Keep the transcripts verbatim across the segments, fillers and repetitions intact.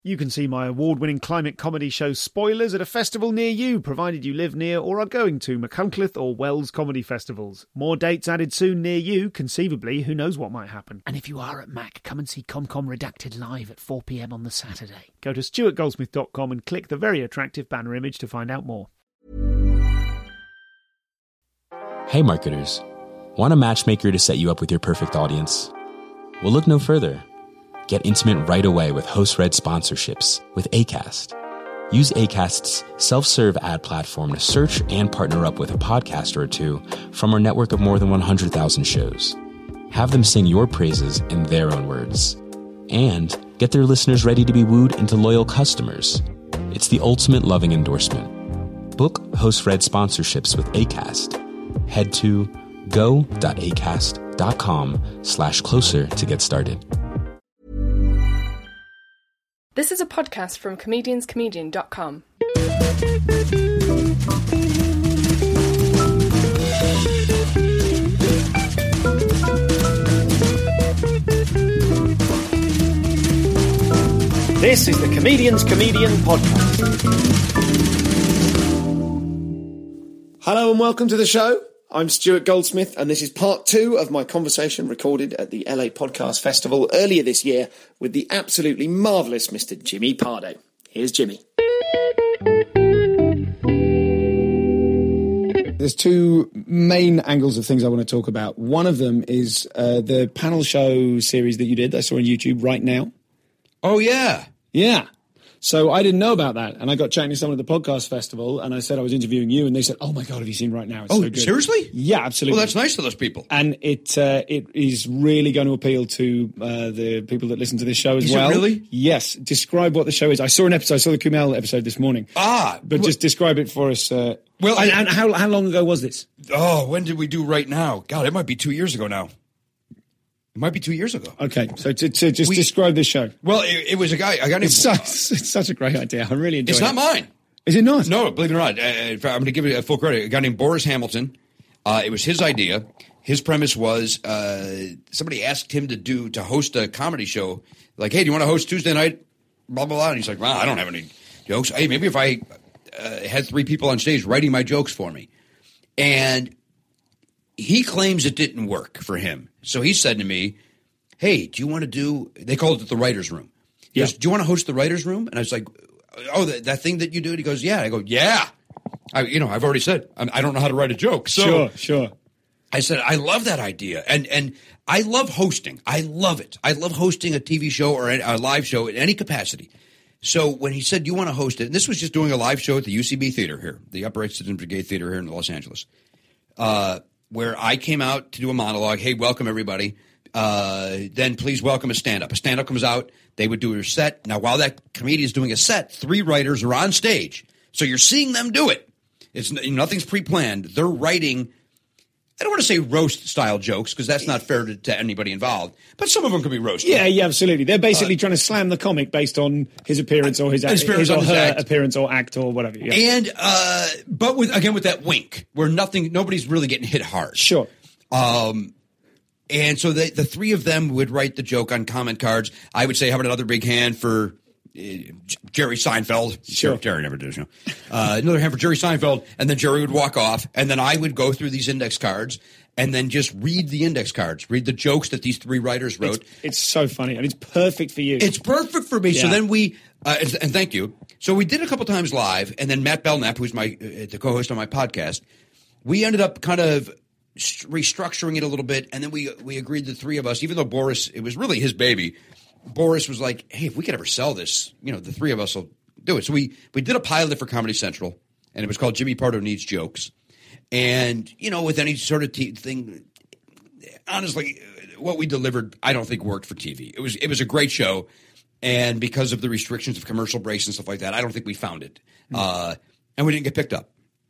You can see my award-winning climate comedy show Spoilers at a festival near you, provided you live near or are going to Machynlleth or Wells comedy festivals. More dates added soon near you. Conceivably, who knows what might happen. And if you are at Mac, come and see ComCom Redacted live at four p.m. on the Saturday. Go to stuart goldsmith dot com and click the very attractive banner image to find out more. Hey marketers, want a matchmaker to set you up with your perfect audience? Well, look no further. Get intimate right away with host-read sponsorships with Acast. Use Acast's self-serve ad platform to search and partner up with a podcaster or two from our network of more than one hundred thousand shows. Have them sing your praises in their own words. And get their listeners ready to be wooed into loyal customers. It's the ultimate loving endorsement. Book host-read sponsorships with Acast. Head to go.acast.com slash closer to get started. This is a podcast from comedians comedian dot com. This is the Comedians Comedian Podcast. Hello and welcome to the show. I'm Stuart Goldsmith, and this is part two of my conversation recorded at the L A Podcast Festival earlier this year with the absolutely marvellous Mister Jimmy Pardo. Here's Jimmy. There's two main angles of things I want to talk about. One of them is uh, the panel show series that you did, I saw on YouTube right now. Oh, yeah. Yeah. So I didn't know about that, and I got chatting to someone at the podcast festival, and I said I was interviewing you, and they said, "Oh my God, have you seen Right Now? It's oh, so good." Seriously? Yeah, absolutely. Well, that's nice to those people. And it uh, it is really going to appeal to uh, the people that listen to this show as is well. It really? Yes. Describe what the show is. I saw an episode. I saw the Kumail episode this morning. Ah, but well, just describe it for us. Uh, well, and, and how how long ago was this? Oh, when did we do Right Now? God, it might be two years ago now. It might be two years ago. Okay, so to, to just we, describe this show. Well, it, it was a guy. I got it's, such, it's such a great idea. I really enjoyed it. It's not mine. Is it not? No, believe it or not. Uh, I'm going to give it a full credit. A guy named Boris Hamilton. Uh, it was his idea. His premise was uh, somebody asked him to do to host a comedy show. Like, hey, do you want to host Tuesday night? Blah blah blah. And he's like, well, I don't have any jokes. Hey, maybe if I uh, had three people on stage writing my jokes for me, and he claims it didn't work for him. So he said to me, hey, do you want to do, they called it the writer's room. He yeah. goes, do you want to host the writer's room? And I was like, oh, that, that thing that you do? And he goes, yeah. I go, yeah. I, you know, I've already said, I'm, I don't know how to write a joke. So sure, sure. I said, I love that idea. And and I love hosting. I love it. I love hosting a T V show or a, a live show in any capacity. So when he said, do you want to host it? And this was just doing a live show at the U C B Theater here, the Upright Citizens Brigade Theater here in Los Angeles, uh, where I came out to do a monologue. Hey, welcome everybody. Uh, then please welcome a stand-up. A stand-up comes out. They would do a set. Now, while that comedian is doing a set, three writers are on stage. So you're seeing them do it. It's nothing's pre-planned. They're writing, I don't want to say roast-style jokes because that's not fair to, to anybody involved. But some of them could be roast. Yeah, yeah, absolutely. They're basically uh, trying to slam the comic based on his appearance or his, his, his or his her act. appearance or act or whatever. Yeah. And uh, but with again with that wink where nothing, nobody's really getting hit hard. Sure. Um. And so they, the three of them would write the joke on comment cards. I would say, how about another big hand for uh, Jerry Seinfeld? Sure. Jerry never did, you know. Uh, another hand for Jerry Seinfeld. And then Jerry would walk off. And then I would go through these index cards and then just read the index cards, read the jokes that these three writers wrote. It's, it's so funny. And it's perfect for you. It's perfect for me. Yeah. So then we, uh, and, and thank you. So we did a couple times live. And then Matt Belknap, who's my uh, the co-host on my podcast, we ended up kind of restructuring it a little bit, and then we we agreed, the three of us, even though Boris, it was really his baby, Boris was like, hey, if we could ever sell this, you know, the three of us will do it. So we we did a pilot for Comedy Central, and it was called Jimmy Pardo Needs Jokes. And, you know, with any sort of t- thing, honestly, what we delivered, I don't think worked for T V. It was it was a great show, and because of the restrictions of commercial breaks and stuff like that, I don't think we found it. Mm-hmm. Uh, and we didn't get picked up.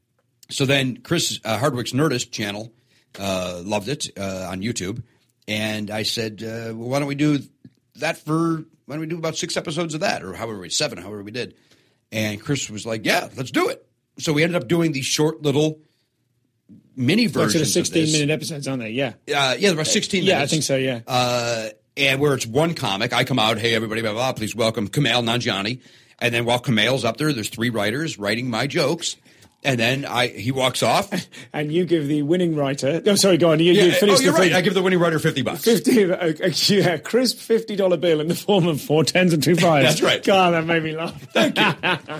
So then Chris uh, Hardwick's Nerdist channel Uh, loved it uh, on YouTube, and I said, uh, well, why don't we do that for, why don't we do about six episodes of that, or however we, seven, however we did. And Chris was like, yeah, let's do it. So we ended up doing these short little mini versions sort of of sixteen minute episodes, aren't they? Yeah. Uh, yeah, about sixteen uh, yeah, minutes. I think so, yeah. Uh, and where it's one comic, I come out, hey, everybody, blah, blah, blah, please welcome Kumail Nanjiani. And then while Kumail's up there, there's three writers writing my jokes. And then I he walks off. And you give the winning writer... Oh, sorry, go on. You, Yeah, you finish oh, you're the right. thing. I give the winning writer fifty bucks. fifty, uh, uh, yeah, crisp fifty dollar bill in the form of four tens and two fives. That's right. God, that made me laugh. Thank you.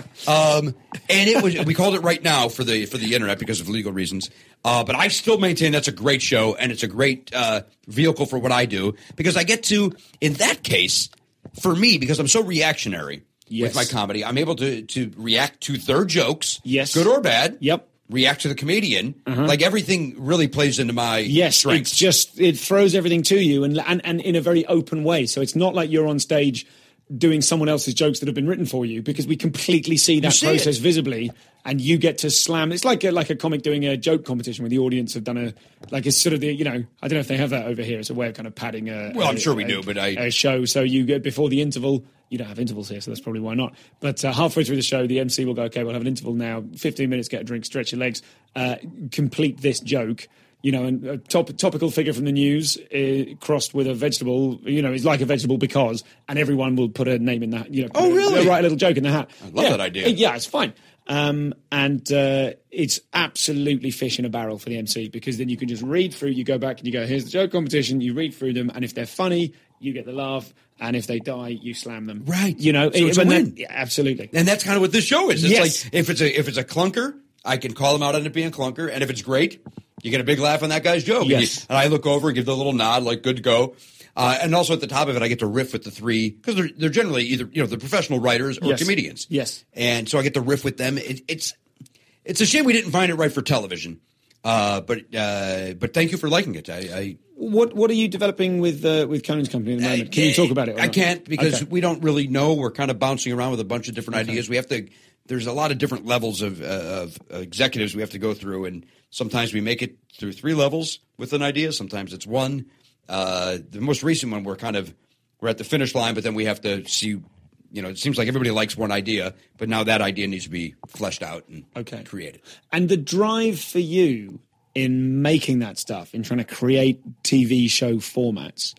Um, and it was we called it Right Now for the for the internet because of legal reasons. Uh, but I still maintain that's a great show and it's a great uh, vehicle for what I do because I get to, in that case, for me, because I'm so reactionary Yes. with my comedy, I'm able to to react to their jokes, Yes. good or bad. Yep. React to the comedian. Like everything really plays into my Yes, strengths. it's just it throws everything to you, and, and and in a very open way. So it's not like you're on stage doing someone else's jokes that have been written for you, because we completely see that see process it. visibly, and you get to slam. It's like a, like a comic doing a joke competition where the audience have done a like it's sort of the you know I don't know if they have that over here. It's a way of kind of padding a Well, I'm a- sure we a- do, but I- a show. So you get before the interval. You don't have intervals here, so that's probably why not. But uh, halfway through the show, the M C will go, okay, we'll have an interval now. fifteen minutes, get a drink, stretch your legs, uh, complete this joke. You know, and a top, topical figure from the news uh, crossed with a vegetable, you know, is like a vegetable because, and everyone will put a name in that, you know, Oh, put a- really? write a little joke in the hat. I love yeah. that idea. Yeah, it's fine. Um, and uh, it's absolutely fish in a barrel for the M C, because then you can just read through, you go back and you go, here's the joke competition, you read through them, and if they're funny, you get the laugh, and if they die, you slam them. Right. You know, So it's a and that- win. yeah, absolutely. And that's kind of what this show is. It's Yes. like if it's a if it's a clunker, I can call him out on it being a clunker, and if it's great, you get a big laugh on that guy's joke. Yes. And, you- and I look over and give the little nod, like good to go. Uh, and also at the top of it, I get to riff with the three because they're they're generally either you know the professional writers or Yes. comedians. Yes. And so I get to riff with them. It, it's it's a shame we didn't find it right for television. Uh, but uh, but thank you for liking it. I, I What What are you developing with uh, with Conan's company at the moment? Can you talk about it? or I not? can't because Okay. we don't really know. We're kind of bouncing around with a bunch of different ideas. We have to. There's a lot of different levels of, uh, of executives we have to go through, and sometimes we make it through three levels with an idea. Sometimes it's one. Uh, the most recent one, we're kind of we're at the finish line, but then we have to see. You know, it seems like everybody likes one idea, but now that idea needs to be fleshed out and Okay. created. And the drive for you in making that stuff, in trying to create T V show formats,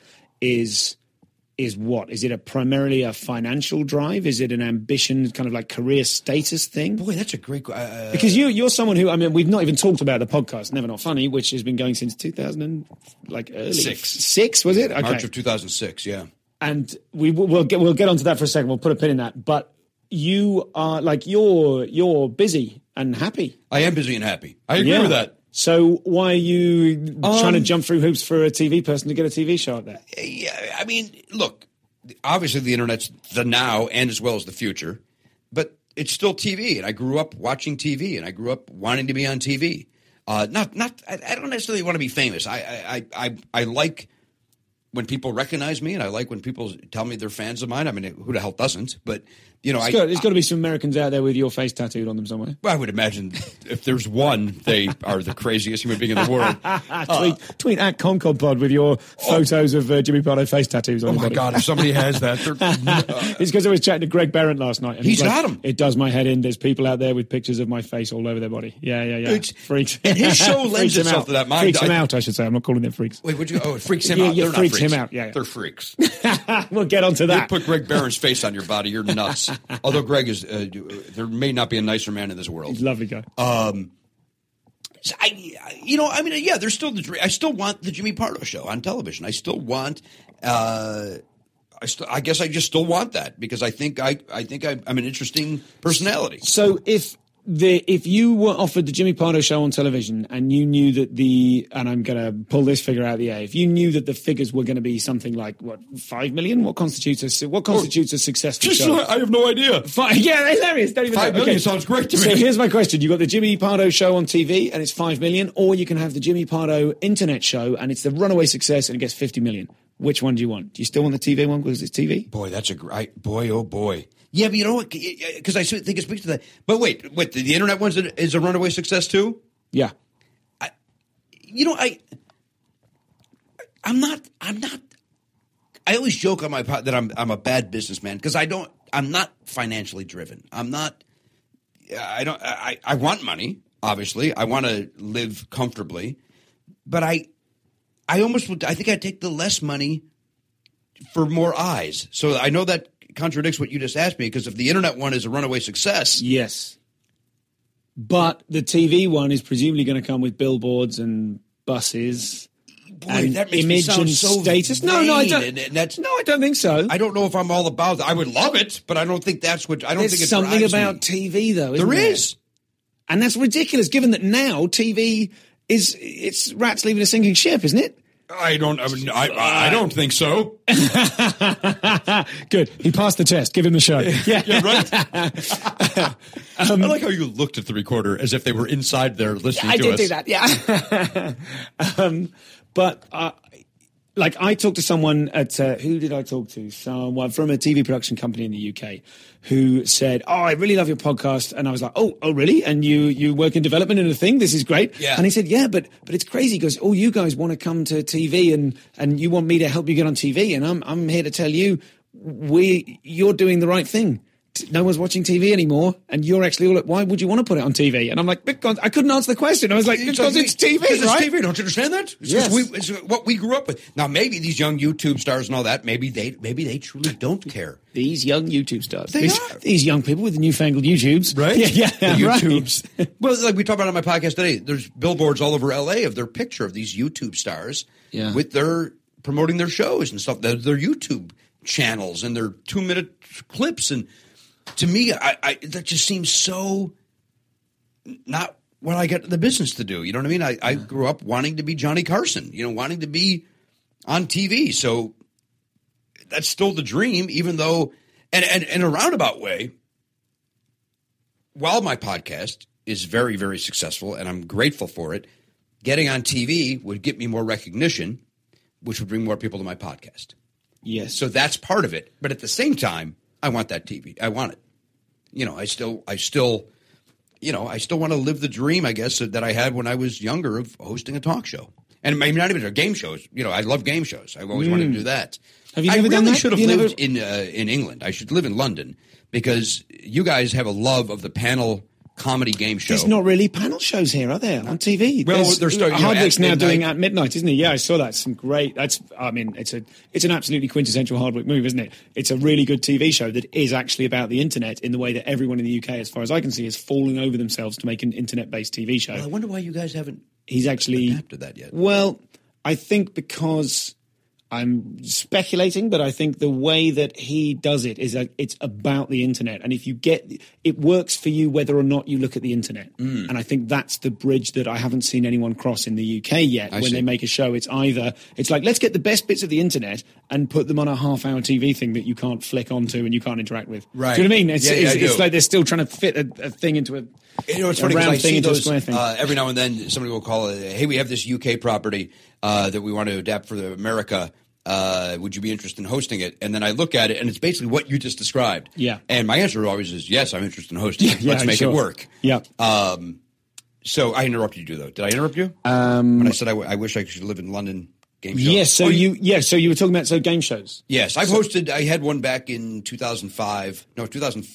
is is what? Is it a primarily a financial drive? Is it an ambition, kind of like career status thing? Boy, that's a great. Uh, Because you you're someone who I mean we've not even talked about the podcast Never Not Funny, which has been going since two thousand and like early Six. six was it? Okay. March of two thousand six. Yeah. And we will we'll get we'll get onto that for a second. We'll put a pin in that. But you are like you're you're busy and happy. I am busy and happy. I agree with that. So why are you trying to Um, jump through hoops for a T V person to get a T V show out there? Yeah, I mean, look, obviously the internet's the now and as well as the future, but it's still T V, and I grew up watching T V, and I grew up wanting to be on T V. Uh, not, not, I, I don't necessarily want to be famous. I, I, I, I, I like when people recognize me, and I like when people tell me they're fans of mine. I mean, who the hell doesn't? But you know, It's I, got, there's got to be some Americans out there with your face tattooed on them somewhere. well, I would imagine if there's one, they are the craziest human being in the world. tweet, tweet at Concord Pod with your photos of uh, Jimmy Pardo face tattoos on Oh your my body. God! If somebody has that, they're, uh, It's because I was chatting to Greg Barrett last night. And He's like, got 'em. It does my head in. There's people out there with pictures of my face all over their body. Yeah, yeah, yeah. It's- freaks. and his show lends Freaks him itself out. to that. Mine- Freaks him I- out, I should say. I'm not calling them freaks. wait, would you? Oh, it freaks him Yeah, out. yeah, They're not freaks him freaks. out. Yeah, yeah. They're freaks. We'll get onto You that. put Greg Barron's face on your body, you're nuts. Although Greg is, uh, there may not be a nicer man in this world. He's a lovely guy. So I, I- you know, I mean, yeah, there's still the dream. I still want the Jimmy Pardo show on television. I still want. Uh, I still, I guess, I just still want that because I think I, I think I, I'm an interesting personality. So if the if you were offered the Jimmy Pardo show on television and you knew that the and I'm going to pull this figure out of the air, if you knew that the figures were going to be something like what five million, what constitutes a what constitutes a successful show? I have no idea. Five, yeah, hilarious. Don't even Five know. million Okay. sounds great to me. So here's my question: you got the Jimmy Pardo show on T V and it's five million, or you can have the Jimmy Pardo internet show and it's the runaway success and it gets fifty million. Which one do you want? Do you still want the T V one because it's T V? Boy, that's a great boy. Oh boy. Yeah, but you know what? Because I think it speaks to that. But wait, wait, the, the internet one is a runaway success too. Yeah. You know, I, I'm not, I'm not. I always joke on my pod that I'm, I'm a bad businessman because I don't, I'm not financially driven. I'm not. I don't. I, I want money. Obviously, I want to live comfortably, but I, I almost would. I think I'd take the less money for more eyes. So I know that contradicts what you just asked me, because if the internet one is a runaway success, yes, but the T V one is presumably going to come with billboards and buses. boy, and that makes image me sound and so status. vain, No, no, I don't. And, and that's No, I don't think so. I don't know if I'm all about that. I would love it, but I don't think that's what. I don't There's think it something drives about me. T V though. Isn't There there is. and that's ridiculous. Given that now T V is it's rats leaving a sinking ship, isn't it? I don't. I, mean, I, I don't think so. Good. He passed the test. Give him the show. Yeah, Yeah, right. I like how you looked at the recorder as if they were inside there listening I to did us. do that. Yeah. um, but uh, like I talked to someone at uh, who did I talk to? Someone from a T V production company in the U K who said, "Oh, I really love your podcast," and I was like, "Oh, oh, really? And you you work in development in a thing? This is great." Yeah. And he said, "Yeah, but but it's crazy because all you guys want to come to T V and and you want me to help you get on T V, and I'm I'm here to tell you, we you're doing the right thing." No one's watching T V anymore, and you're actually all. Why would you want to put it on T V? And I'm like, because I couldn't answer the question. I was like, because it's T V, Because it's right? T V. Don't you understand that? It's Yes. 'cause we, it's what we grew up with. Now, maybe these young YouTube stars and all that, maybe they, maybe they truly don't care. These young YouTube stars, They these, are. these young people with the newfangled YouTubes, Right? Yeah, yeah, The right. YouTubes. Well, like we talked about on my podcast today, there's billboards all over L A of their picture of these YouTube stars Yeah. with their promoting their shows and stuff, their, their YouTube channels and their two minute clips. And to me, I, I that just seems so not what I get the business to do. You know what I mean? I, I grew up wanting to be Johnny Carson, you know, wanting to be on T V. So that's still the dream, even though, and, and in a roundabout way, while my podcast is very, very successful and I'm grateful for it, getting on T V would get me more recognition, which would bring more people to my podcast. Yes. So that's part of it. But at the same time, I want that T V. I want it. You know, I still, I still, you know, I still want to live the dream, I guess, that I had when I was younger of hosting a talk show. And maybe not even a game shows. You know, I love game shows. I've always wanted to do that. Have you I never really done that? should have You lived never- in uh, in England. I should live in London because you guys have a love of the panel comedy game show. There's not really panel shows here, are there, on T V? Well, There's- they're starting, you know, Hardwick's at now midnight. doing at midnight, isn't he? Yeah, I saw that. Some great. That's. I mean, it's a. It's an absolutely quintessential Hardwick move, isn't it? It's a really good T V show that is actually about the internet in the way that everyone in the U K, as far as I can see, is falling over themselves to make an internet-based T V show. I wonder why you guys haven't He's actually adapted that yet. Well, I think because I'm speculating, but I think the way that he does it is that it's about the internet, and if you get it works for you whether or not you look at the internet. Mm. And I think that's the bridge that I haven't seen anyone cross in the U K yet. I when see. they make a show, it's either it's like let's get the best bits of the internet and put them on a half-hour T V thing that you can't flick onto and you can't interact with. Right. Do you know what I mean? It's, Yeah, yeah, it's, I it's do. like they're still trying to fit a, a thing into a. You know, it's a funny because round I thing see into a those square thing. uh, every now and then. Somebody will call it, "Hey, we have this U K property uh, that we want to adapt for the America. Uh, would you be interested in hosting it?" And then I look at it, and it's basically what you just described. Yeah. And my answer always is yes. I'm interested in hosting it. Yeah, Let's make sure. it work. Yeah. Um, so I interrupted you though. Did I interrupt you? Um, when I said I, w- I wish I could live in London. Game show. Yes, so Oh, you yeah, so you were talking about so game shows. Yes, I've hosted. I had one back in two thousand five. No, two thousand.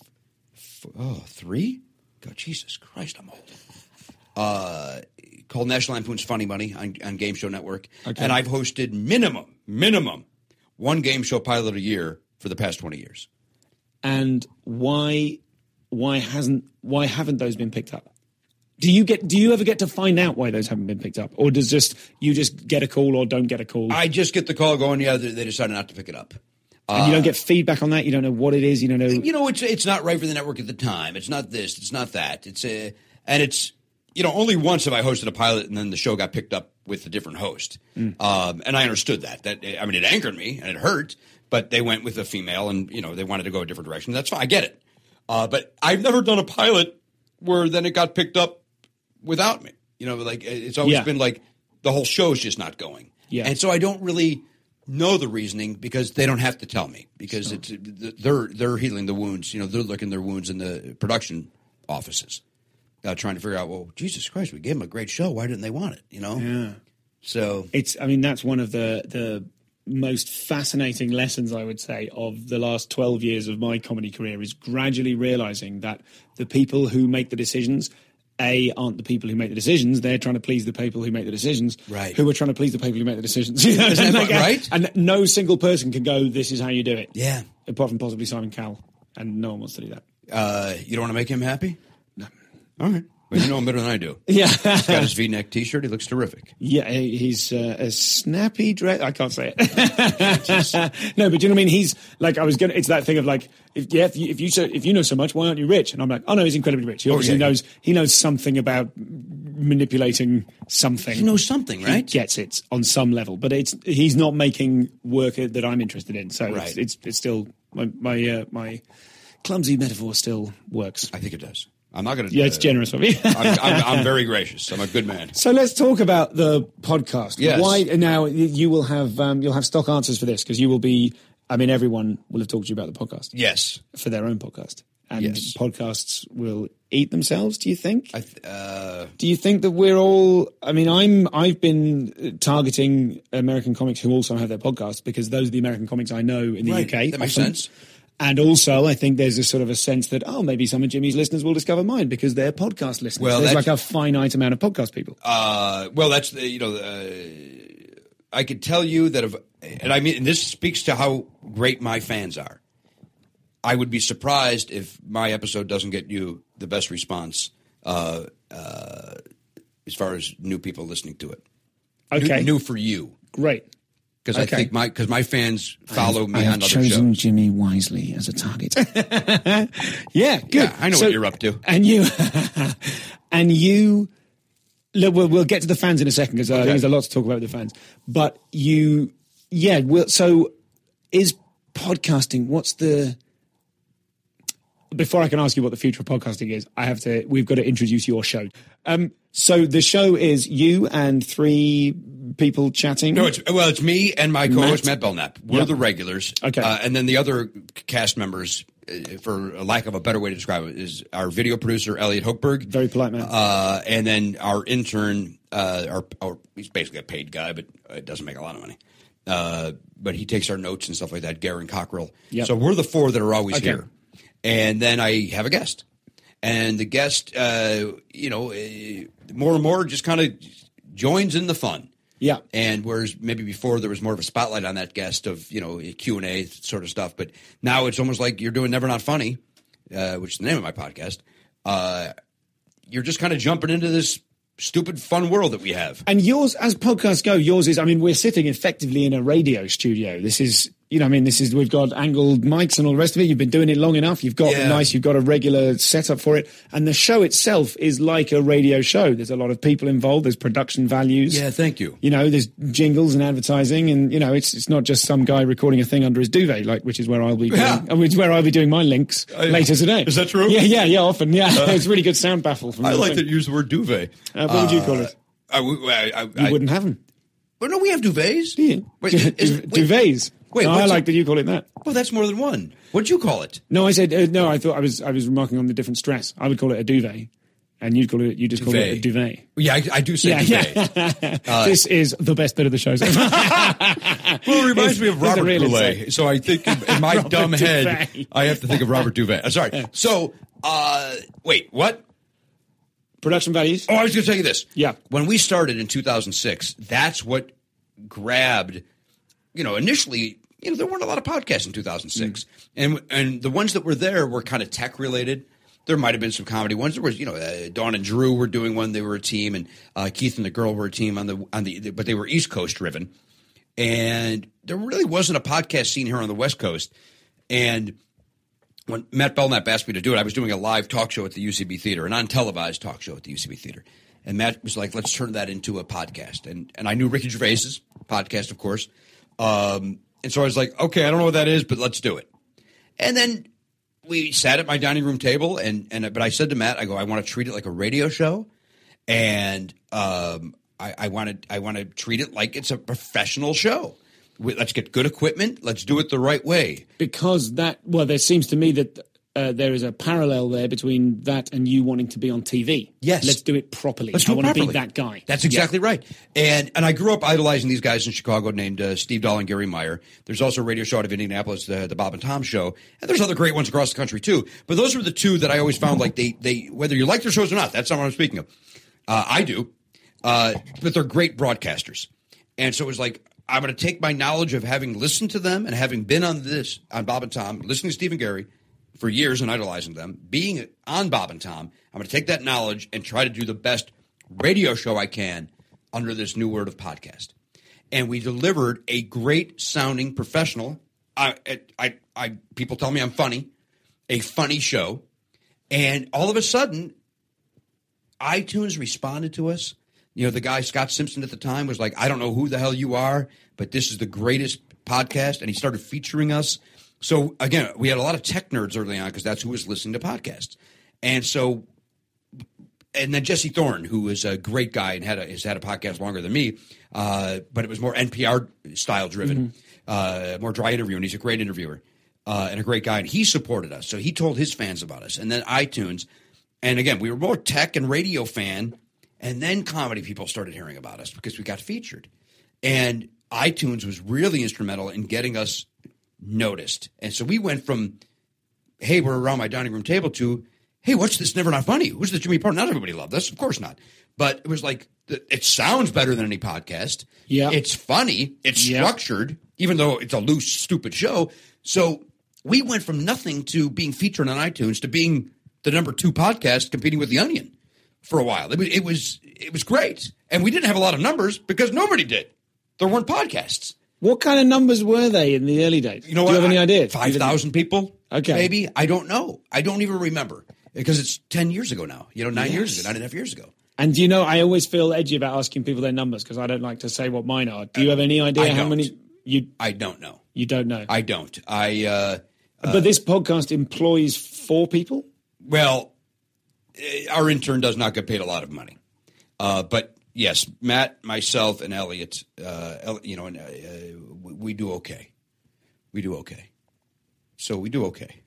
Oh, three? God, Jesus Christ, I'm old. Uh, called National Lampoon's Funny Money on, on Game Show Network, Okay. and I've hosted minimum, minimum, one game show pilot a year for the past twenty years. And why why hasn't why haven't those been picked up? Do you get do you ever get to find out why those haven't been picked up, or does just you just get a call or don't get a call? I just get the call going, yeah, they, they decided not to pick it up. and you don't get feedback on that. You don't know what it is. You don't know. You know, it's it's not right for the network at the time. It's not this. It's not that. It's a, and it's, you know, only once have I hosted a pilot and then the show got picked up with a different host. Um, and I understood that. That I mean, it angered me and it hurt, but they went with a female and, you know, they wanted to go a different direction. That's fine. I get it. Uh, but I've never done a pilot where then it got picked up without me. You know, like it's always Yeah. been like the whole show's just not going. Yeah. And so I don't really know the reasoning because they don't have to tell me because it's they're they're healing the wounds. You know, they're licking their wounds in the production offices, uh, trying to figure out. Well, Jesus Christ, we gave them a great show. Why didn't they want it? You know. Yeah. So It's. I mean, that's one of the the most fascinating lessons I would say of the last twelve years of my comedy career is gradually realizing that the people who make the decisions A, aren't the people who make the decisions. They're trying to please the people who make the decisions, right? Who are trying to please the people who make the decisions. You know? Isn't that like, right? And no single person can go, this is how you do it. Yeah. Apart from possibly Simon Cowell. And no one wants to do that. Uh, you don't want to make him happy? No. All right. Well, you know him better than I do. Yeah. He's got his V-neck T-shirt. He looks terrific. Yeah, he's uh, a snappy dress. I can't say it. No, but do you know what I mean? He's like, I was going to, it's that thing of like, if, yeah, if you, if you, so, if you know so much, why aren't you rich? And I'm like, oh no, he's incredibly rich. He obviously Okay. knows, he knows something about manipulating something. He knows something, right? He gets it on some level, but it's, he's not making work that I'm interested in. So Right. it's, it's, it's still, my, my, uh, my clumsy metaphor still works. I think it does. I'm not going to. Yeah, it's generous of me. I'm, I'm, I'm very gracious. I'm a good man. So let's talk about the podcast. Yes. Why now? You will have um, you'll have stock answers for this because you will be. I mean, everyone will have talked to you about the podcast. Yes. For their own podcast, and Yes. podcasts will eat themselves. Do you think? I th- uh, Do you think that we're all? I mean, I'm. I've been targeting American comics who also have their podcasts because those are the American comics I know in the Right. U K. That makes often. sense. And also, I think there's a sort of a sense that, oh, maybe some of Jimmy's listeners will discover mine because they're podcast listeners. Well, there's that's- like a finite amount of podcast people. uh, well, that's the, you know, uh, I could tell you that, if, and I mean, and this speaks to how great my fans are. I would be surprised if my episode doesn't get you the best response uh, uh, as far as new people listening to it. Okay. New, new for you. Great. Because Okay. I think my because my fans follow me I have on other chosen shows. Jimmy wisely as a target. Yeah, good. Yeah, I know So- what you're up to. And you, and you. Look, we'll, we'll get to the fans in a second because uh, Okay. there's a lot to talk about with the fans. But you, yeah. Well, so is podcasting? What's the? Before I can ask you what the future of podcasting is, I have to. We've got to introduce your show. Um, so the show is you and three people chatting. No, it's well, it's me and my co-host Matt? Matt, Belknap. We're Yep. the regulars. Okay. uh, and then the other cast members, uh, for a lack of a better way to describe it, is our video producer Elliot Hochberg, Very polite man. uh, and then our intern. Uh, our, our he's basically a paid guy, but it doesn't make a lot of money. Uh, but he takes our notes and stuff like that. Garen Cockrell. Yep. So we're the four that are always Okay. here, and then I have a guest, and the guest, uh, you know, uh, more and more just kind of joins in the fun. Yeah. And whereas maybe before there was more of a spotlight on that guest of, you know, Q and A sort of stuff, but now it's almost like you're doing Never Not Funny, uh, which is the name of my podcast. Uh, you're just kind of jumping into this stupid fun world that we have. And yours, as podcasts go, yours is, I mean, we're sitting effectively in a radio studio. This is, you know, I mean, this is, we've got angled mics and all the rest of it. You've been doing it long enough. You've got Yeah. nice, you've got a regular setup for it. And the show itself is like a radio show. There's a lot of people involved. There's production values. Yeah, thank you. You know, there's jingles and advertising, and you know, it's it's not just some guy recording a thing under his duvet, like which is where I'll be doing, Yeah. uh, which is where I'll be doing my links Uh, later today. is that true? Yeah, yeah, yeah. Often, yeah. It's a really good sound baffle. From I the like thing. that you use the word duvet. Uh, what would you call it? I, I, I, You I, wouldn't have them. well, no, we have duvets. Do you? Wait, Du- is- du- wait. duvets. Wait, No, I what's like it- that you call it that. Well, that's more than one. What'd you call it? No, I said uh, no. I thought I was I was remarking on the different stress. I would call it a duvet, and you'd call it you just call it a duvet. Yeah, I, I do say Yeah, duvet. yeah. This is the best bit of the show. so far. Well, it reminds me of It's a Robert real Goulet. insight. So I think in, in my Robert dumb head, Duvet. I have to think of Robert Duvet. Uh, Sorry. So, uh, wait, what? Production values. Oh, I was going to tell you this. Yeah. When we started in two thousand six, that's what grabbed, you know, initially, you know, there weren't a lot of podcasts in two thousand six. Mm. And and the ones that were there were kind of tech related. There might have been some comedy ones. There was, you know, uh, Dawn and Drew were doing one. They were a team, and uh, Keith and the girl were a team on the on the, but they were East Coast driven. And there really wasn't a podcast scene here on the West Coast. And when Matt Belknap asked me to do it, I was doing a live talk show at the U C B Theater, an untelevised talk show at the U C B Theater. And Matt was like, let's turn that into a podcast. And and I knew Ricky Gervais's podcast, of course. Um, and so I was like, okay, I don't know what that is, but let's do it. And then we sat at my dining room table, and and but I said to Matt, I go, I want to treat it like a radio show, and um, I, I want to I want to treat it like it's a professional show. We, let's get good equipment. Let's do it the right way. Because that, well, there seems to me that uh, there is a parallel there between that and you wanting to be on T V. Yes. Let's do it properly. Let's do I it want properly. to be that guy. That's exactly yeah. right. And and I grew up idolizing these guys in Chicago named uh, Steve Dahl and Gary Meyer. There's also a radio show out of Indianapolis, the, the Bob and Tom Show. And there's other great ones across the country, too. But those were the two that I always found like they, they whether you like their shows or not, that's not what I'm speaking of. Uh, I do. Uh, but they're great broadcasters. And so it was like, I'm going to take my knowledge of having listened to them and having been on this, on Bob and Tom, listening to Steve and Gary for years and idolizing them, being on Bob and Tom, I'm going to take that knowledge and try to do the best radio show I can under this new word of podcast. And we delivered a great sounding professional. I, I, I, people tell me I'm funny, a funny show. And all of a sudden, iTunes responded to us. You know, the guy, Scott Simpson at the time, was like, I don't know who the hell you are, but this is the greatest podcast. And he started featuring us. So, again, we had a lot of tech nerds early on because that's who was listening to podcasts. And so, and then Jesse Thorne, who is a great guy and had a, has had a podcast longer than me, uh, but it was more N P R style driven, mm-hmm. uh, more dry interview. And he's a great interviewer uh, and a great guy. And he supported us. So he told his fans about us. And then iTunes. And again, we were more tech and radio fan. And then comedy people started hearing about us because we got featured. And iTunes was really instrumental in getting us noticed. And so we went from, hey, we're around my dining room table to, hey, what's this Never Not Funny? Who's the Jimmy Pardo? Not everybody loved us. Of course not. But it was like, it sounds better than any podcast. Yeah. It's funny. It's yeah. structured, even though it's a loose, stupid show. So we went from nothing to being featured on iTunes to being the number two podcast competing with The Onion for a while. It was, it was, it was great. And we didn't have a lot of numbers because nobody did. There weren't podcasts. What kind of numbers were they in the early days? You know Do what? you have any idea? five thousand people? Okay. Maybe. I don't know. I don't even remember because it's ten years ago now. You know, nine Yes. years ago, nine and a half years ago. And do you know, I always feel edgy about asking people their numbers because I don't like to say what mine are. Do you have any idea I how don't. many? You I don't know. You don't know. I don't. I, uh, but this podcast employs four people? well, eh, our intern does not get paid a lot of money. Uh, but yes, Matt, myself, and Elliot, uh, El- you know, and, uh, we, we do okay. We do okay. So we do okay.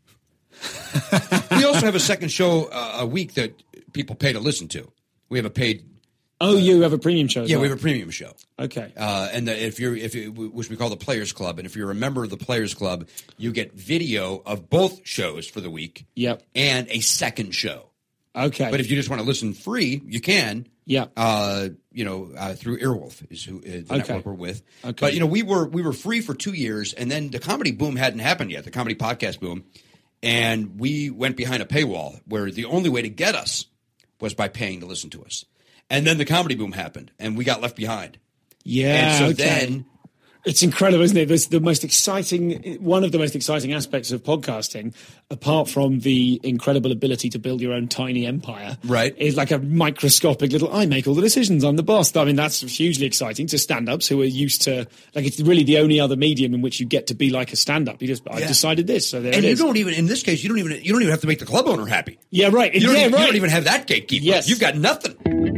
We also have a second show uh, a week that people pay to listen to. We have a paid. Oh, uh, you have a premium show? Yeah, well. we have a premium show. Okay. Uh, and the, if you're, if you, which we call the Players Club, and if you're a member of the Players Club, you get video of both shows for the week. Yep. And a second show. Okay. But if you just want to listen free, you can. Yeah. Uh, you know, uh, through Earwolf is who uh, the okay. network we're with. Okay. But you know, we were we were free for two years, and then the comedy boom hadn't happened yet. The comedy podcast boom, and we went behind a paywall where the only way to get us was by paying to listen to us. And then the comedy boom happened, and we got left behind. Yeah. And so okay. then. It's incredible, isn't it? This the most exciting, one of the most exciting aspects of podcasting, apart from the incredible ability to build your own tiny empire, right? Is like a microscopic little, I make all the decisions, I'm the boss. I mean, that's hugely exciting to stand-ups who are used to, like, it's really the only other medium in which you get to be like a stand-up. You just, yeah. I decided this, so there and it you is. And you don't even, in this case, you don't even, you don't even have to make the club owner happy. Yeah, right. You don't, yeah, even, right. you don't even have that gatekeeper. Yes. You've got nothing.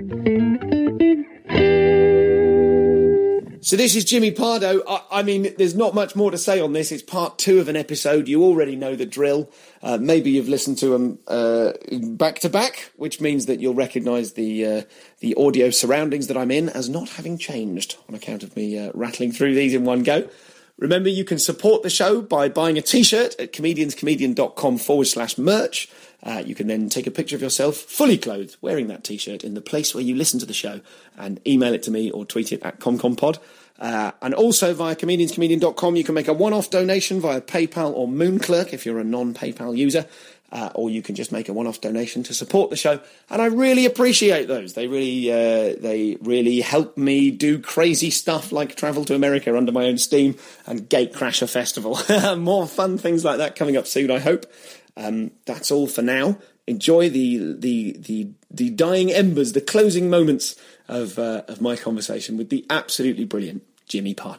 So this is Jimmy Pardo. I, I mean, there's not much more to say on this. It's part two of an episode. You already know the drill. Uh, maybe you've listened to them uh, back to back, which means that you'll recognise the uh, the audio surroundings that I'm in as not having changed on account of me uh, rattling through these in one go. Remember, you can support the show by buying a T-shirt at comedianscomedian.com forward slash merch. Uh, you can then take a picture of yourself fully clothed wearing that T-shirt in the place where you listen to the show and email it to me or tweet it at ComComPod. Uh, and also via comedianscomedian dot com, you can make a one-off donation via PayPal or Moonclerk if you're a non-PayPal user. Uh, or you can just make a one-off donation to support the show, and I really appreciate those. They really, uh, they really help me do crazy stuff like travel to America under my own steam and Gatecrasher Festival. More fun things like that coming up soon, I hope. Um, that's all for now. Enjoy the the the the dying embers, the closing moments of uh, of my conversation with the absolutely brilliant Jimmy Pardo.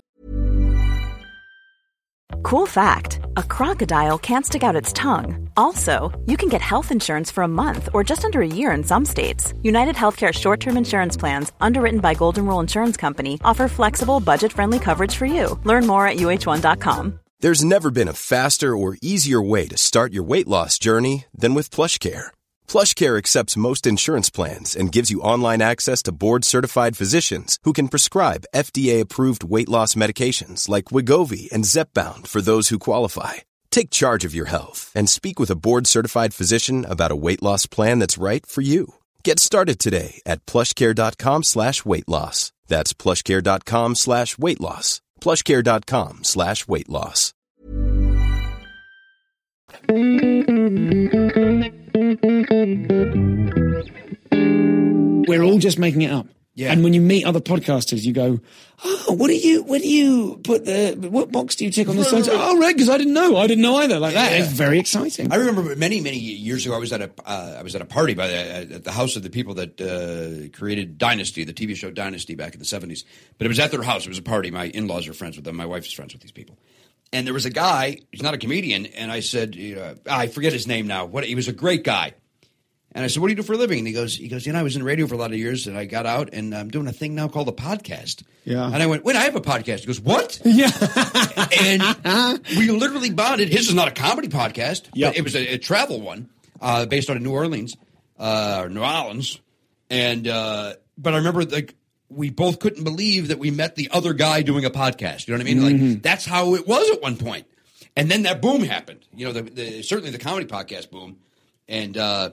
Cool fact, a crocodile can't stick out its tongue. Also, you can get health insurance for a month or just under a year in some states. United Healthcare short-term insurance plans, underwritten by Golden Rule Insurance Company, offer flexible, budget-friendly coverage for you. Learn more at U H one dot com. There's never been a faster or easier way to start your weight loss journey than with PlushCare. PlushCare accepts most insurance plans and gives you online access to board-certified physicians who can prescribe F D A-approved weight loss medications like Wegovy and Zepbound for those who qualify. Take charge of your health and speak with a board-certified physician about a weight loss plan that's right for you. Get started today at plushcare.com slash weight loss. That's plushcare.com slash weight loss. plushcare.com slash weight loss. We're all just making it up. Yeah. And when you meet other podcasters, you go, oh, what do you, where do you put the, what box do you tick on this? Right, right, right. Oh, right, because I didn't know. I didn't know either. Like that. Yeah. It's very exciting. I remember many, many years ago, I was at a, uh, I was at a party by the, at the house of the people that uh, created Dynasty, the T V show Dynasty back in the seventies. But it was at their house. It was a party. My in-laws are friends with them. My wife is friends with these people. And there was a guy, he's not a comedian, and I said, you know, I forget his name now. What, he was a great guy. And I said, what do you do for a living? And he goes, he goes, you know, I was in radio for a lot of years, and I got out, and I'm doing a thing now called a podcast. Yeah. And I went, wait, I have a podcast. He goes, what? Yeah. And we literally bonded. His is not a comedy podcast. Yep. But it was a, a travel one uh, based out of New Orleans, uh, or New Orleans. And, uh, but I remember, like, we both couldn't believe that we met the other guy doing a podcast. You know what I mean? Mm-hmm. Like, that's how it was at one point. And then that boom happened. You know, the, the, certainly the comedy podcast boom. And, uh,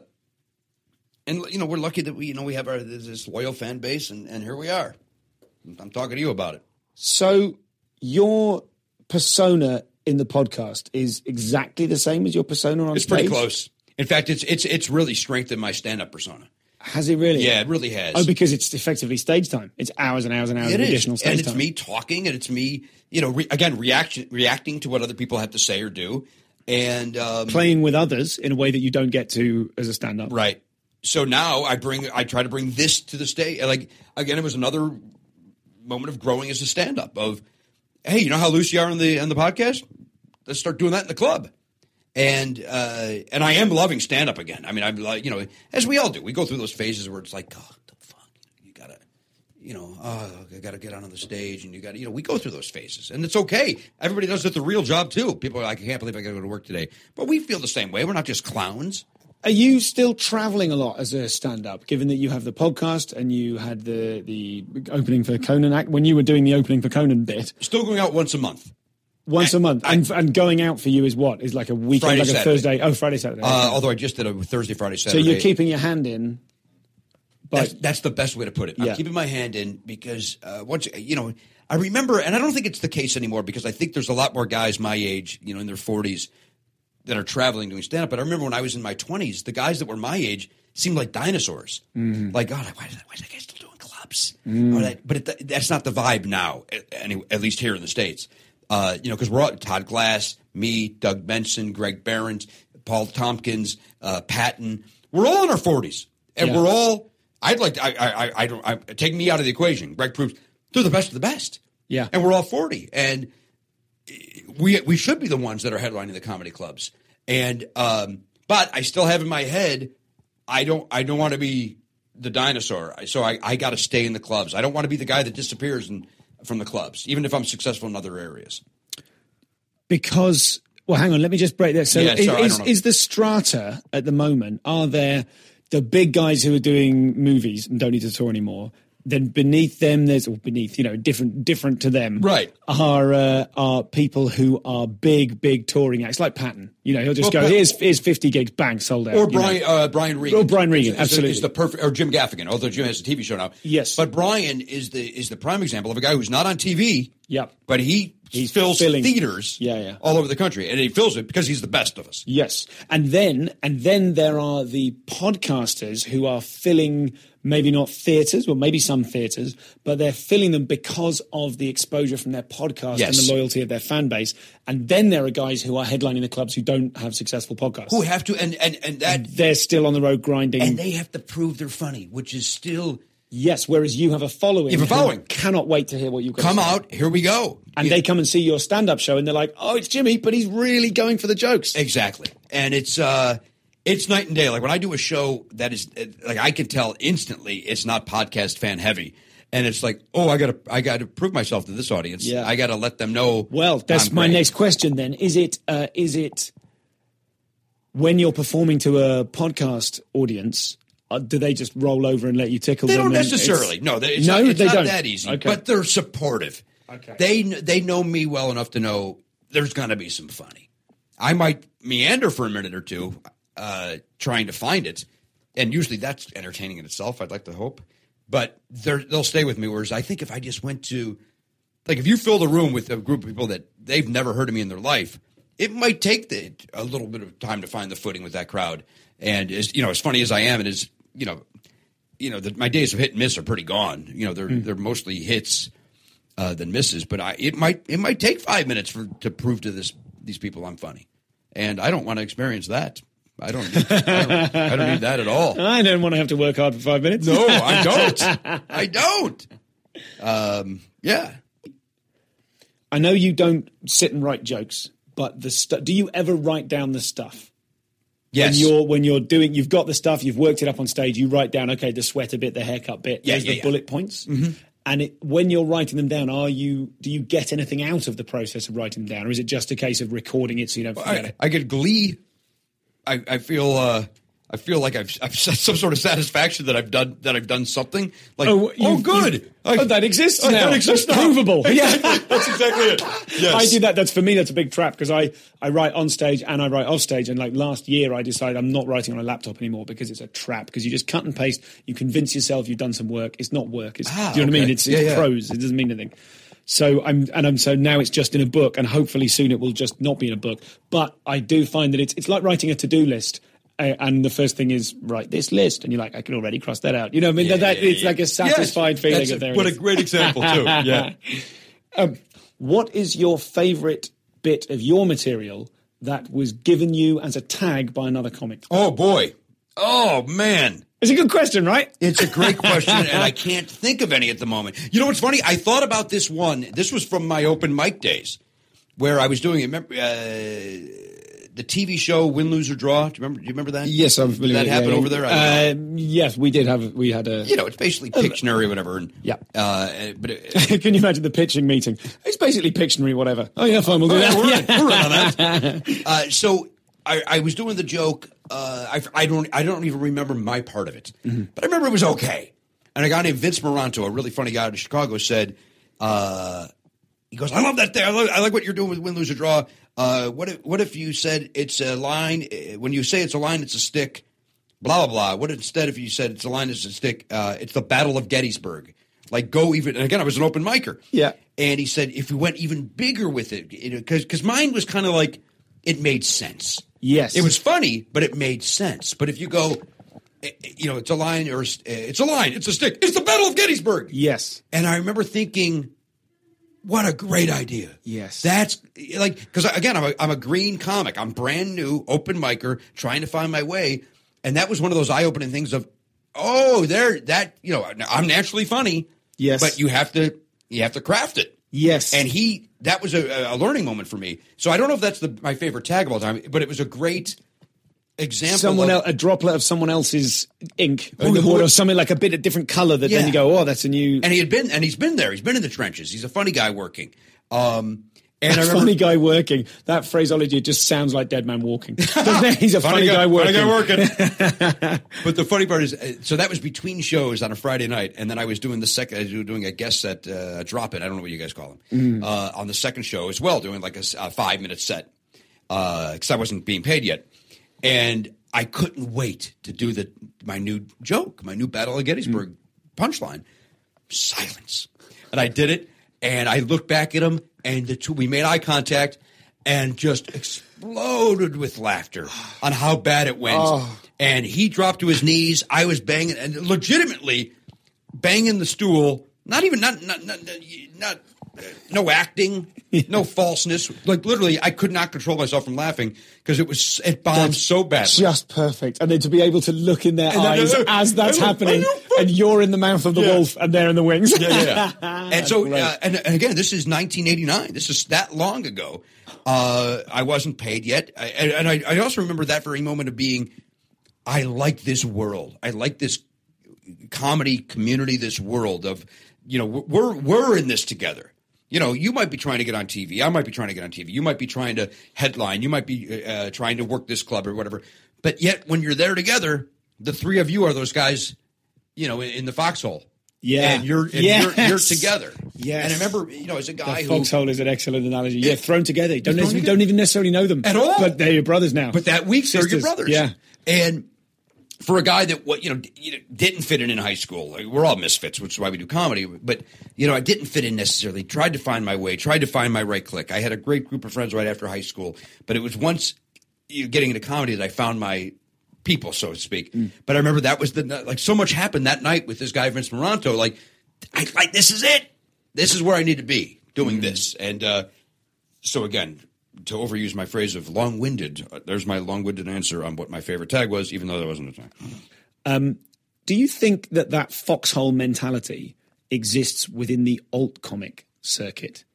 And, you know, we're lucky that we, you know, we have our this loyal fan base, and, and here we are. I'm talking to you about it. So your persona in the podcast is exactly the same as your persona on It's stage? pretty close. In fact, it's it's it's really strengthened my stand-up persona. Has it really? Yeah, it really has. Oh, because it's effectively stage time. It's hours and hours and hours It of is. additional stage and it's time. me talking, and it's me, you know, re- again, reaction, reacting to what other people have to say or do. And um, playing with others in a way that you don't get to as a stand-up. Right. So now I bring, I try to bring this to the stage. Like, again, it was another moment of growing as a stand-up of, hey, you know how loose you are on the on the podcast? Let's start doing that in the club. And uh, and I am loving stand-up again. I mean, I'm like, you know, as we all do, we go through those phases where it's like, oh, what the fuck, you gotta, you know, oh, I gotta get on the stage, and you gotta, you know, we go through those phases, and it's okay. Everybody does it the real job too. People are like, I can't believe I gotta go to work today, but we feel the same way. We're not just clowns. Are you still traveling a lot as a stand-up, given that you have the podcast and you had the the opening for Conan act when you were doing the opening for Conan bit? Still going out once a month. Once I, a month, I, and, and going out for you is what? Is like a weekend, Friday, like a Saturday. Thursday? Oh, Friday, Saturday. Uh, although I just did a Thursday, Friday, so Saturday. you're keeping your hand in. But That's, that's the best way to put it. Yeah. I'm keeping my hand in because uh, once you know, I remember, and I don't think it's the case anymore because I think there's a lot more guys my age, you know, in their forties, that are traveling doing stand up. But I remember when I was in my twenties, the guys that were my age seemed like dinosaurs. Mm-hmm. Like, God, why is that, why is that guy still doing clubs? Mm. Or that, but it, that's not the vibe now, at, any, at least here in the States. Uh, you know, because we're all Todd Glass, me, Doug Benson, Greg Behrens, Paul Tompkins, uh, Patton. We're all in our forties, and Yeah. we're all. I'd like. To, I, I. I don't. I, take me out of the equation. Greg proves they're the best of the best. Yeah, and we're all forty, and we we should be the ones that are headlining the comedy clubs. And um, but I still have in my head, I don't. I don't want to be the dinosaur. So I, I got to stay in the clubs. I don't want to be the guy that disappears and. From the clubs, even if I'm successful in other areas. Because, well, hang on, let me just break that. So Yeah, is, sorry, I is, don't know. is the strata at the moment, are there the big guys who are doing movies and don't need to tour anymore? Then beneath them, there's, or beneath, you know, different different to them, Right. are uh, are people who are big, big touring acts, like Patton. You know, he'll just Well, go, Pat- here's here's fifty gigs, bang, sold out. Or you know. Brian uh, Brian Regan. Or Brian Regan, is, is, absolutely. is the perfect, or Jim Gaffigan. Although Jim has a T V show now. Yes. but Brian is the is the prime example of a guy who's not on T V. Yep. but he He's fills filling- theaters. Yeah, yeah. all over the country, and he fills it because he's the best of us. Yes. And then and then there are the podcasters who are filling maybe not theatres, well maybe some theatres, but they're filling them because of the exposure from their podcast Yes. and the loyalty of their fan base. And then there are guys who are headlining the clubs who don't have successful podcasts. Who have to and and and that They're still on the road grinding. and they have to prove they're funny, which is still yes, whereas you have a following. You have a who following. Cannot wait to hear what you've got come to say. out. Here we go, And Yeah. they come and see your stand-up show and they're like, oh, it's Jimmy, but he's really going for the jokes. Exactly. And it's uh it's night and day. Like when I do a show that is like I can tell instantly it's not podcast fan heavy. And it's like, oh, I got to, I got to prove myself to this audience. Yeah. I got to let them know. Well, that's I'm my great. next question. Then is it, uh, is it when you're performing to a podcast audience? Uh, do they just roll over and let you tickle They them? don't and necessarily. it's- No, they, it's no, not, it's they not don't. that easy. Okay. But they're supportive. Okay. They they know me well enough to know there's going to be some funny. I might meander for a minute or two, uh, trying to find it, and usually that's entertaining in itself. I'd like to hope, but they're, they'll stay with me. Whereas I think if I just went to, like, if you filled a room with a group of people that they've never heard of me in their life, it might take the, a little bit of time to find the footing with that crowd. And as you know, as funny as I am, and as you know, you know, the, my days of hit and miss are pretty gone. You know, they're mm. they're mostly hits uh, than misses. But I, it might it might take five minutes for to prove to this these people I'm funny, and I don't want to experience that. I don't, need, I don't. I don't need that at all. I don't want to have to work hard for five minutes. No, I don't. I don't. Um, yeah. I know you don't sit and write jokes, but the stu- do you ever write down the stuff? Yes. When you're when you're doing, you've got the stuff, you've worked it up on stage. You write down, okay, the sweater bit, the haircut bit. Yeah, there's yeah, the yeah. bullet points. Mm-hmm. And it, when you're writing them down, are you do you get anything out of the process of writing them down, or is it just a case of recording it so you don't forget I, it? I get glee. I, I feel. Uh, I feel like I've, I've some sort of satisfaction that I've done that I've done something. Like, oh, you- good. you- oh, that exists oh, now. That exists That's now. provable. Yeah, that's exactly it. Yes. I do that. That's for me. That's a big trap because I, I write on stage and I write off stage. And like last year, I decided I'm not writing on a laptop anymore because it's a trap. Because you just cut and paste. You convince yourself you've done some work. It's not work. It's, Ah, do you know what I mean? okay. It's, it's Yeah, yeah. prose. It doesn't mean anything. So I'm and I'm so now it's just in a book, and hopefully soon it will just not be in a book. But I do find that it's it's like writing a to-do list. Uh, and the first thing is write this list, and you're like, I can already cross that out. You know, what I mean, Yeah, that, yeah, it's yeah. like a satisfied Yes, feeling that's of there. a, it what is. a great example too. Yeah. Um, what is your favourite bit of your material that was given you as a tag by another comic? Oh boy. Oh man. It's a good question, right? It's a great question, and I can't think of any at the moment. You know what's funny? I thought about this one. This was from my open mic days, where I was doing it. Remember uh, the T V show Win, Lose or Draw? Do you remember? Do you remember that? Yes, I'm Did familiar. that with it, happen yeah, over there? I don't know. Uh, yes, we did have. We had a. You know, it's basically Pictionary or whatever. And, Yeah. Uh, but it, Can you imagine the pitching meeting? It's basically Pictionary, whatever. Oh yeah, fine, we'll do that. we're, Yeah. we're on that. Uh, so I, I was doing the joke. Uh, I, I don't. I don't even remember my part of it, Mm-hmm. but I remember it was okay. And a guy named Vince Moranto, a really funny guy out of Chicago, said, uh, "He goes, I love that thing. I, love, I like what you're doing with Win, Lose or Draw. Uh, what if what if you said it's a line? uh, When you say it's a line, it's a stick. Blah blah blah. What instead if you said it's a line, it's a stick? Uh, it's the Battle of Gettysburg. Like go even. And again, I was an open micer. Yeah. And he said if we went even bigger with it, because because mine was kind of like it made sense. Yes. It was funny, but it made sense. But if you go, eh, you know, it's a line or it's a line, it's a stick. It's the Battle of Gettysburg. Yes. And I remember thinking, what a great idea. Yes. That's like, because again, I'm a, I'm a green comic. I'm brand new, open micer, trying to find my way. And that was one of those eye opening things of, oh, there, that, you know, I'm naturally funny. Yes. But you have to, you have to craft it. Yes. And he, that was a, a learning moment for me. So I don't know if that's the, my favorite tag of all time, but it was a great example. Someone of, else, a droplet of someone else's ink Who- on the who- board, or something like a bit of different color that Yeah. then you go, oh, that's a new. And he had been, and he's been there. He's been in the trenches. He's a funny guy working. Um, and I remember, funny guy working. That phraseology just sounds like Dead Man Walking. Doesn't it? He's a funny, guy, working. Funny guy working. But the funny part is, uh, so that was between shows on a Friday night, and then I was doing the second, I was doing a guest set, uh, drop it. I don't know what you guys call them, Mm. uh, on the second show as well, doing like a, a five minute set, because I wasn't being paid yet, and I couldn't wait to do the my new joke, my new Battle of Gettysburg Mm. punchline. Silence, and I did it, and I looked back at him, and the two we made eye contact, and just exploded with laughter on how bad it went. Oh. And he dropped to his knees. I was banging, and legitimately banging the stool. Not even not not not, not uh, no acting, no falseness. Like literally, I could not control myself from laughing because it was it bombed so badly. Just perfect. And then to be able to look in their And then- eyes as that's I know, happening, I know. and you're in the mouth of the Yeah. wolf, and they're in the wings. Yeah, yeah. yeah. And so, great. uh, and, and again, this is nineteen eighty-nine. This is that long ago. Uh, I wasn't paid yet, I, and, and I, I also remember that very moment of being, I like this world. I like this comedy community, this world of you know, we're we're in this together. You know, you might be trying to get on T V. I might be trying to get on T V. You might be trying to headline. You might be uh, trying to work this club or whatever. But yet, when you're there together, the three of you are those guys, you know, in, in the foxhole. Yeah. And you're and yes. you're, you're together. Yes. And I remember, you know, as a guy the who... foxhole is an excellent analogy. Yeah, thrown together. Don't, thrown ne- together. don't even necessarily know them. At all. But they're your brothers now. But that week, Sisters. they're your brothers. Yeah. And for a guy that, what you know, didn't fit in in high school, like, we're all misfits, which is why we do comedy. But, you know, I didn't fit in necessarily. Tried to find my way. Tried to find my right clique. I had a great group of friends right after high school. But it was once you know, getting into comedy that I found my people, so to speak. Mm. But I remember that was the, like, so much happened that night with this guy, Vince Moranto. Like, I like, this is it. This is where I need to be doing mm. this. And uh, so, again, to overuse my phrase of long-winded, uh, there's my long-winded answer on what my favorite tag was, even though there wasn't a tag. Um, do you think that that foxhole mentality exists within the alt comic circuit?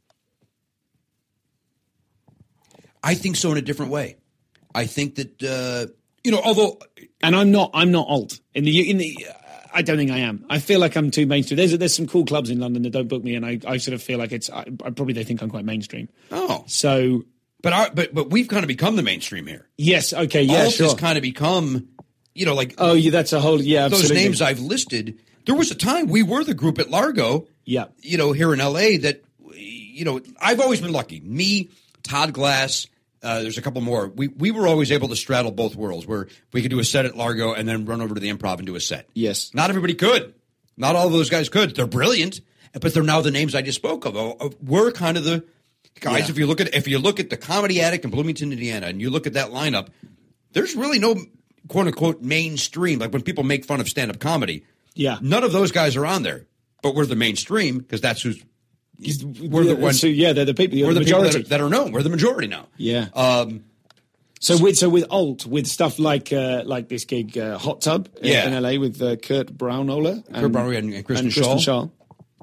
I think so in a different way. I think that, uh, you know, although... And I'm not, I'm not alt. In the, in the, uh, I don't think I am. I feel like I'm too mainstream. There's there's some cool clubs in London that don't book me, and I, I sort of feel like it's. I, I probably they think I'm quite mainstream. Oh, so but our, but but we've kind of become the mainstream here. Yes. Okay. Yeah. Alt sure. has kind of become, you know, like oh yeah, that's a whole yeah. Those Absolutely. names I've listed. There was a time we were the group at Largo. Yeah. You know, here in L A that, you know, I've always been lucky. Me, Todd Glass. Uh, there's a couple more. We we were always able to straddle both worlds, where we could do a set at Largo and then run over to the Improv and do a set. Yes. Not everybody could. Not all of those guys could. They're brilliant, but they're now the names I just spoke of. Uh, we're kind of the guys. Yeah. If you look at if you look at the Comedy Attic in Bloomington, Indiana, and you look at that lineup, there's really no quote unquote mainstream. Like when people make fun of stand up comedy, yeah, none of those guys are on there. But we're the mainstream because that's who's. We're yeah, the ones. So yeah, they're the people. We're the, the majority people that are, that are known. We're the majority now. Yeah. Um, so with so with alt with stuff like uh, like this gig uh, Hot Tub yeah. in L A with uh, Kurt Braunohler and, Kurt Braunohler and, and Kristen, and Kristen Schaal. Schaal.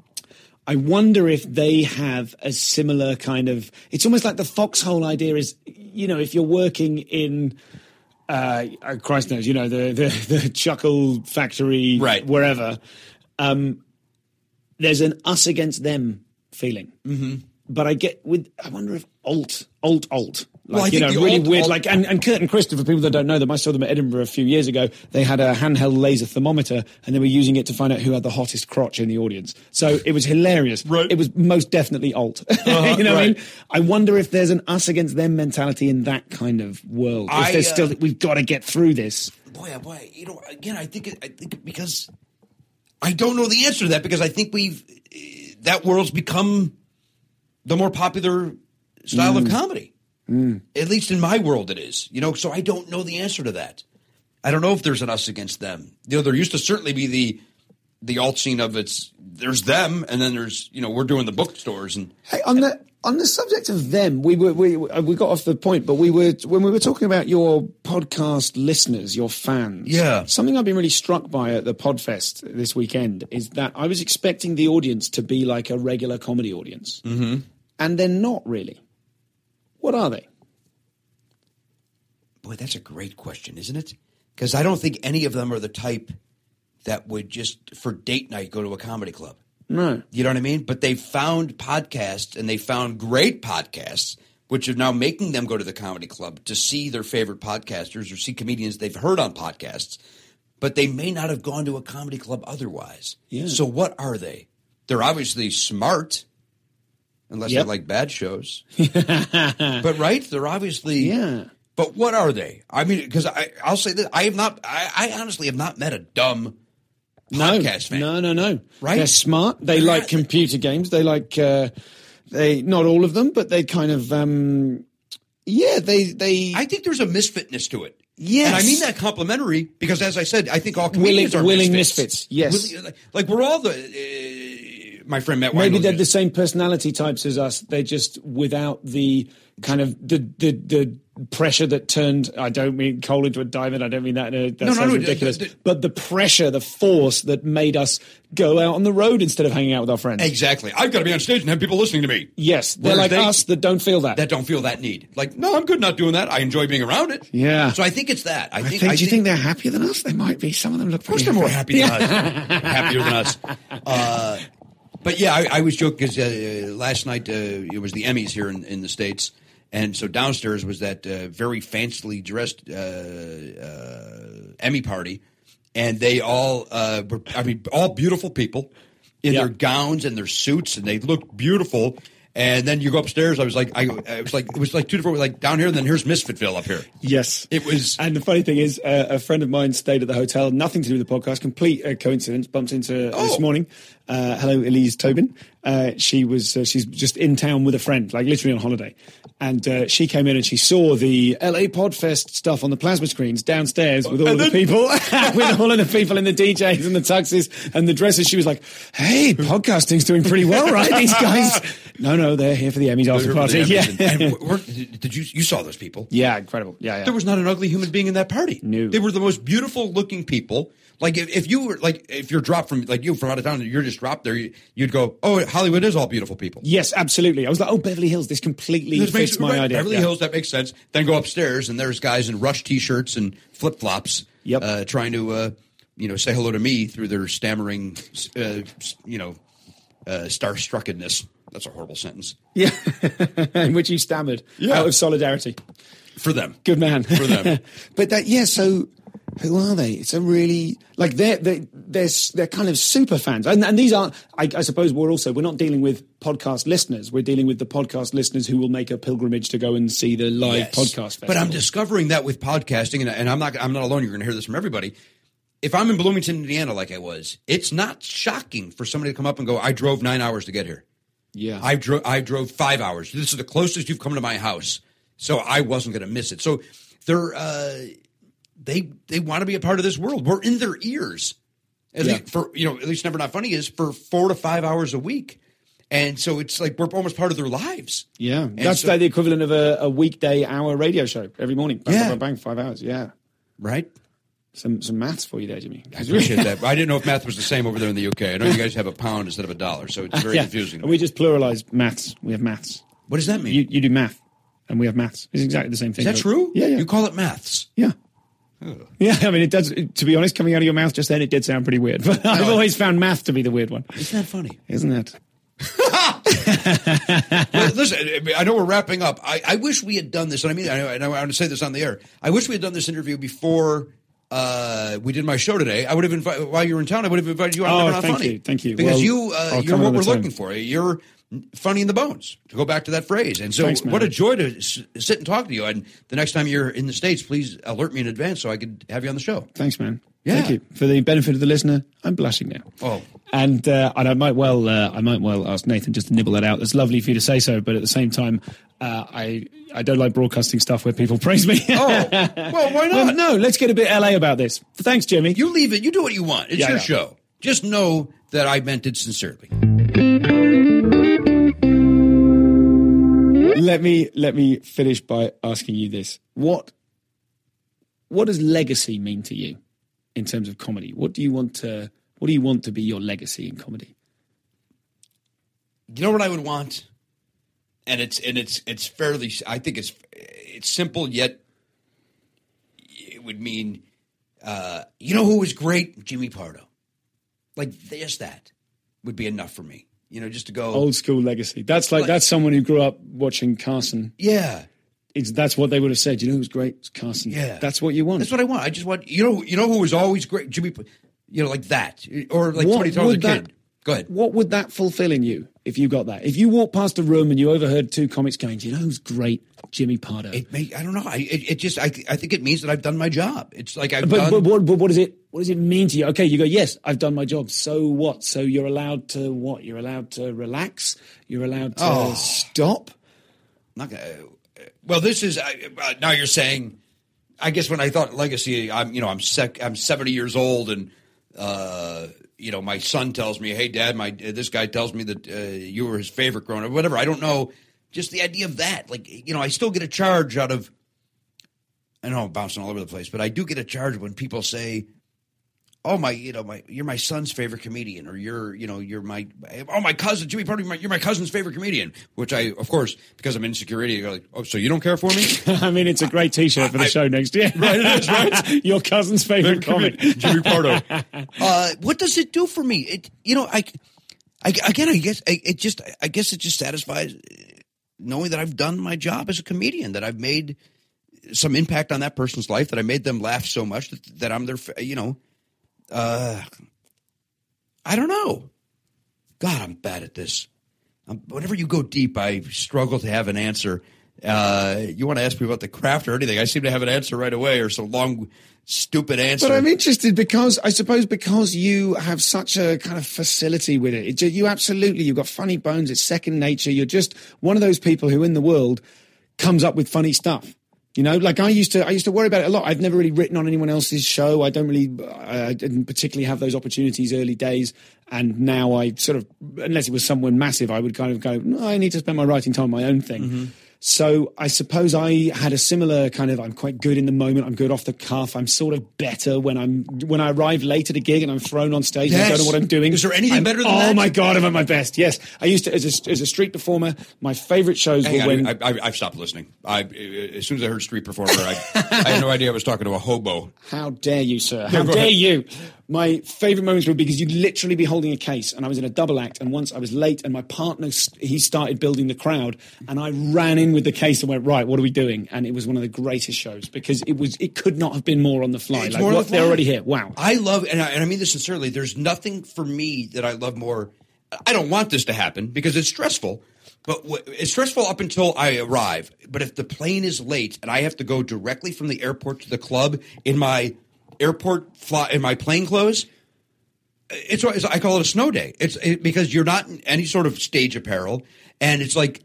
I wonder if they have a similar kind of. It's almost like the foxhole idea is, you know, if you're working in. Uh, Christ knows, you know, the the, the Chuckle Factory, right. wherever. Um, there's an us against them feeling. Mm-hmm. But I get with, I wonder if alt, alt, alt, like, well, I you know, think really alt, weird, alt, like, and, and Kurt and Christopher, people that don't know them, I saw them at Edinburgh a few years ago. They had a handheld laser thermometer and they were using it to find out who had the hottest crotch in the audience. So it was hilarious. Right. It was most definitely alt. Uh-huh, you know right. what I mean? I wonder if there's an us against them mentality in that kind of world. I, if there's uh, still, we've got to get through this. Boy, oh boy, you know, again, I think, I think because I don't know the answer to that because I think we've, that world's become the more popular style mm. of comedy. Mm. At least in my world it is. You know, so I don't know the answer to that. I don't know if there's an us against them. You know, there used to certainly be the the alt scene of it's there's them and then there's, you know, we're doing the bookstores and hey, on the on the subject of them, we were we we got off the point, but we were when we were talking about your podcast listeners, your fans. Yeah. Something I've been really struck by at the Podfest this weekend is that I was expecting the audience to be like a regular comedy audience. Mm-hmm. And they're not really. What are they? Boy, that's a great question, isn't it? Because I don't think any of them are the type that would just, for date night, go to a comedy club. No. You know what I mean? But they found podcasts, and they found great podcasts, which are now making them go to the comedy club to see their favorite podcasters or see comedians they've heard on podcasts. But they may not have gone to a comedy club otherwise. Yeah. So what are they? They're obviously smart. Unless yep. they like bad shows. But right? They're obviously... Yeah. But what are they? I mean, because I'll say this. I have not... I, I honestly have not met a dumb podcast no, fan. No, no, no. Right? They're smart. They They're like not, computer games. They like... Uh, they Not all of them, but they kind of... Um, yeah, they, they... I think there's a misfitness to it. Yes. And I mean that complimentary because, as I said, I think all comedians willing, are willing misfits. misfits. Yes. Willing, like, we're all the... Uh, my friend Matt Maybe Weinberg they're is. the same personality types as us. They're just without the kind of the the, the pressure that turned. I don't mean coal into a diamond. I don't mean that. In a, that no, sounds no, no, ridiculous. The, the, but the pressure, the force that made us go out on the road instead of hanging out with our friends. Exactly. I've got to be on stage and have people listening to me. Yes, they're Whereas like they, us that don't feel that. That don't feel that need. Like, no, I'm good not doing that. I enjoy being around it. Yeah. So I think it's that. I, I think. think, I do you think, think they're happier than us? They might be. Some of them look. Of course, they're more happy than us. Happier than us. Uh, But yeah, I, I was joking because uh, last night uh, it was the Emmys here in, in the States. And so downstairs was that uh, very fancily dressed uh, uh, Emmy party. And they all, uh, were, I mean, all beautiful people in Yeah. their gowns and their suits, and they looked beautiful. And then you go upstairs. I was like, I, I was like, it was like two different, like down here, and then here's Misfitville up here. Yes. It was. And the funny thing is, uh, a friend of mine stayed at the hotel, nothing to do with the podcast, complete uh, coincidence, bumped into Oh. this morning. Uh, hello, Elise Tobin. Uh, she was, uh, she's just in town with a friend, like literally on holiday. And uh, she came in and she saw the L A Podfest stuff on the plasma screens downstairs with all And of the then- people, with all of the people in the D Js and the tuxes and the dresses. She was like, hey, podcasting's doing pretty well, right? These guys. No, no, they're here for the Emmys after party. And, Yeah. and we're, did you, you saw those people? Yeah, incredible. Yeah, yeah. There was not an ugly human being in that party. No. They were the most beautiful looking people. Like if, if you were like if you're dropped from like you from out of town and you're just dropped there, you, you'd go, oh, Hollywood is all beautiful people. Yes, absolutely. I was like, oh, Beverly Hills, this completely This fits makes- my right, idea. Beverly Yeah. Hills, that makes sense. Then go upstairs and there's guys in Rush t-shirts and flip flops, Yep. uh, trying to uh, you know say hello to me through their stammering, uh, you know, uh, starstruckedness. That's a horrible sentence Yeah, in which you stammered Yeah. out of solidarity. for them. Good man. For them. But that, yeah, so who are they? It's a really, like, they're, they're, they're, they're kind of super fans. And, and these aren't, I, I suppose we're also, we're not dealing with podcast listeners. We're dealing with the podcast listeners who will make a pilgrimage to go and see the live Yes. podcast festival. But I'm discovering that with podcasting, and, and I'm not I'm not alone. You're going to hear this from everybody. If I'm in Bloomington, Indiana, like I was, it's not shocking for somebody to come up and go, I drove nine hours to get here. Yeah. I drove I drove five hours. This is the closest you've come to my house, so I wasn't going to miss it. So they're uh, they they want to be a part of this world. We're in their ears, at Yeah. least for you know at least Never Not Funny is for four to five hours a week, and so it's like we're almost part of their lives. Yeah. And That's so- like the equivalent of a, a weekday hour radio show every morning. Bang, Yeah. bang, bang, five hours. Yeah. Right. Some some maths for you there, Jimmy. I appreciate that. I didn't know if math was the same over there in the U K. I know you guys have a pound instead of a dollar, so it's very Yeah. confusing. And we just pluralize maths. We have maths. What does that mean? You, you do math, and we have maths. It's exactly the same thing. Is that true? Yeah, yeah. You call it maths. Yeah. Yeah, I mean, it does. To be honest, coming out of your mouth just then, it did sound pretty weird. But I've always found math to be the weird one. Isn't that funny? Isn't it? Well, listen, I know we're wrapping up. I, I wish we had done this, and I mean, I, know, I, know, I want to say this on the air. I wish we had done this interview before uh, we did my show today. I would have invited, while you were in town, I would have invited you on Oh, Never Not thank Funny. you, thank you. Because Well, you, uh, I'll you're come what another we're time. looking for. You're funny in the bones, to go back to that phrase. And so Thanks, man. what a joy to s- sit and talk to you. And the next time you're in the States, please alert me in advance so I could have you on the show. Thanks, man. Yeah. Thank you. For the benefit of the listener, I'm blushing now. Oh. And uh, and I might well uh, I might well ask Nathan just to nibble that out. It's lovely for you to say so, but at the same time, uh, I I don't like broadcasting stuff where people praise me. Oh, well, why not? Well, no, let's get a bit L A about this. Thanks, Jimmy. You leave it. You do what you want. It's Yeah, your yeah. show. Just know that I meant it sincerely. let me let me finish by asking you this: what what does legacy mean to you in terms of comedy? What do you want to what do you want to be your legacy in comedy? You know what I would want, and it's and it's it's fairly. I think it's it's simple yet. It would mean, uh, you know, who was great? Jimmy Pardo. Like just that would be enough for me. You know, just to go. Old school legacy. That's like, Like- that's someone who grew up watching Carson. Yeah, It's, that's what they would have said. You know who's great? It's Carson. yeah. That's what you want. That's what I want. I just want you know you know who was always great? Jimmy. You know, like that, or like What somebody tells a would kid. that- Go ahead. What would that fulfill in you if you got that? If you walked past a room and you overheard two comics going, do you know who's great? Jimmy Pardo. It may, I don't know. I it, it just I I think it means that I've done my job. It's like I've But, done. but, what, but what does it what does it mean to you? Okay, you go, yes, I've done my job. So what? So you're allowed to what? You're allowed to relax. You're allowed to Oh. stop. Not gonna, well, this is uh, uh, now you're saying. I guess when I thought legacy, I'm you know I'm sec, I'm seventy years old, and uh, you know my son tells me, "Hey, Dad, my uh, this guy tells me that uh, you were his favorite growing up." Whatever, I don't know. Just the idea of that, like you know, I still get a charge out of. I know I'm bouncing all over the place, but I do get a charge when people say, "Oh my, you know, my you're my son's favorite comedian," or "You're, you know, you're my oh my cousin Jimmy Pardo, you're my cousin's favorite comedian." Which I, of course, because I'm insecure, I go like, "Oh, so you don't care for me?" I mean, it's a great T-shirt for the I- show next year. Right, it is, right? Your cousin's favorite comic. Jimmy Pardo. Uh, what does it do for me? It, you know, I, I, again, I guess I, it just, I guess it just satisfies knowing that I've done my job as a comedian, that I've made some impact on that person's life, that I made them laugh so much that, that I'm their, you know, uh, I don't know. God, I'm bad at this. I'm, whenever you go deep, I struggle to have an answer. Uh, you want to ask me about the craft or anything, I seem to have an answer right away, or some long, stupid answer. But I'm interested because, I suppose, because you have such a kind of facility with it. it. You absolutely, you've got funny bones. It's second nature. You're just one of those people who in the world comes up with funny stuff. You know, like I used to, I used to worry about it a lot. I've never really written on anyone else's show. I don't really, I didn't particularly have those opportunities early days. And now I sort of, unless it was someone massive, I would kind of go, no, I need to spend my writing time on my own thing. Mm-hmm. So I suppose I had a similar kind of, I'm quite good in the moment. I'm good off the cuff. I'm sort of better when I'm, when I arrive late at a gig and I'm thrown on stage yes. and I don't know what I'm doing. Is there anything I'm, better than oh that? Oh my God, I'm at my best. Yes. I used to, as a, as a street performer, my favorite shows Hang were on, when. I, I, I've stopped listening. I, as soon as I heard street performer, I, I had no idea I was talking to a hobo. How dare you, sir? How No, dare ahead. you? My favourite moments were because you'd literally be holding a case, and I was in a double act, and once I was late, and my partner, he started building the crowd, and I ran in with the case and went, right, what are we doing? And it was one of the greatest shows, because it was it could not have been more on the fly. It's like, more on what, the fly. They're already here. Wow. I love, and I, and I mean this sincerely, there's nothing for me that I love more. I don't want this to happen, because it's stressful. But w- it's stressful up until I arrive. But if the plane is late, and I have to go directly from the airport to the club in my airport fly, in my plane clothes, It's, it's I call it a snow day. It's it, because you're not in any sort of stage apparel, and it's like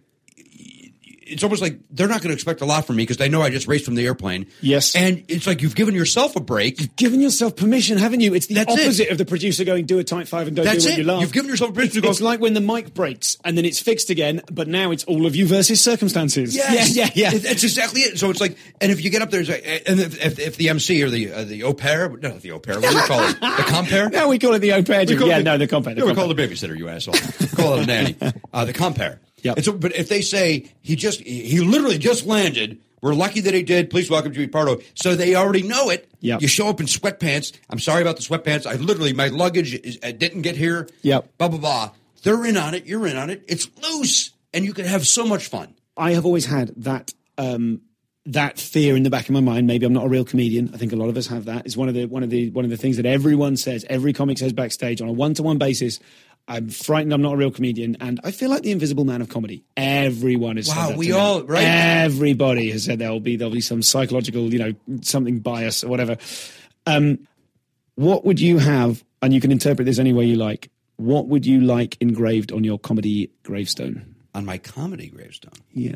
it's almost like they're not going to expect a lot from me because they know I just raced from the airplane. Yes, and it's like you've given yourself a break. You've given yourself permission, haven't you? It's the That's opposite it. of the producer going, do a tight five and don't That's do what it. you love. You've given yourself permission to go. It's like when the mic breaks and then it's fixed again, but now it's all of you versus circumstances. Yes. Yeah, yeah, yeah. It, it's exactly it. So it's like, and if you get up there, it's like, and if, if, if the M C or the uh, the au pair, not the au pair, what do you call it? The compare? No, we call it the au pair. Yeah, it, no, the compare. No, we call it the babysitter, you asshole. We call it a nanny. Uh, the compare. Yep. And so, but if they say he just, he literally just landed, we're lucky that he did. Please welcome Jimmy Pardo. So they already know it. Yep. You show up in sweatpants. I'm sorry about the sweatpants. I literally, my luggage is, uh, didn't get here. Yep. Blah, blah, blah. They're in on it. You're in on it. It's loose. And you can have so much fun. I have always had that, um, that fear in the back of my mind. Maybe I'm not a real comedian. I think a lot of us have that. It's one of the, one of the, one of the things that everyone says, every comic says backstage on a one-to-one basis. I'm frightened I'm not a real comedian, and I feel like the invisible man of comedy. Everyone has Wow, said that we to me. all- right? Everybody has said there'll be there'll be some psychological, you know, something bias or whatever. Um, what would you have, and you can interpret this any way you like, what would you like engraved on your comedy gravestone? On my comedy gravestone? Yeah.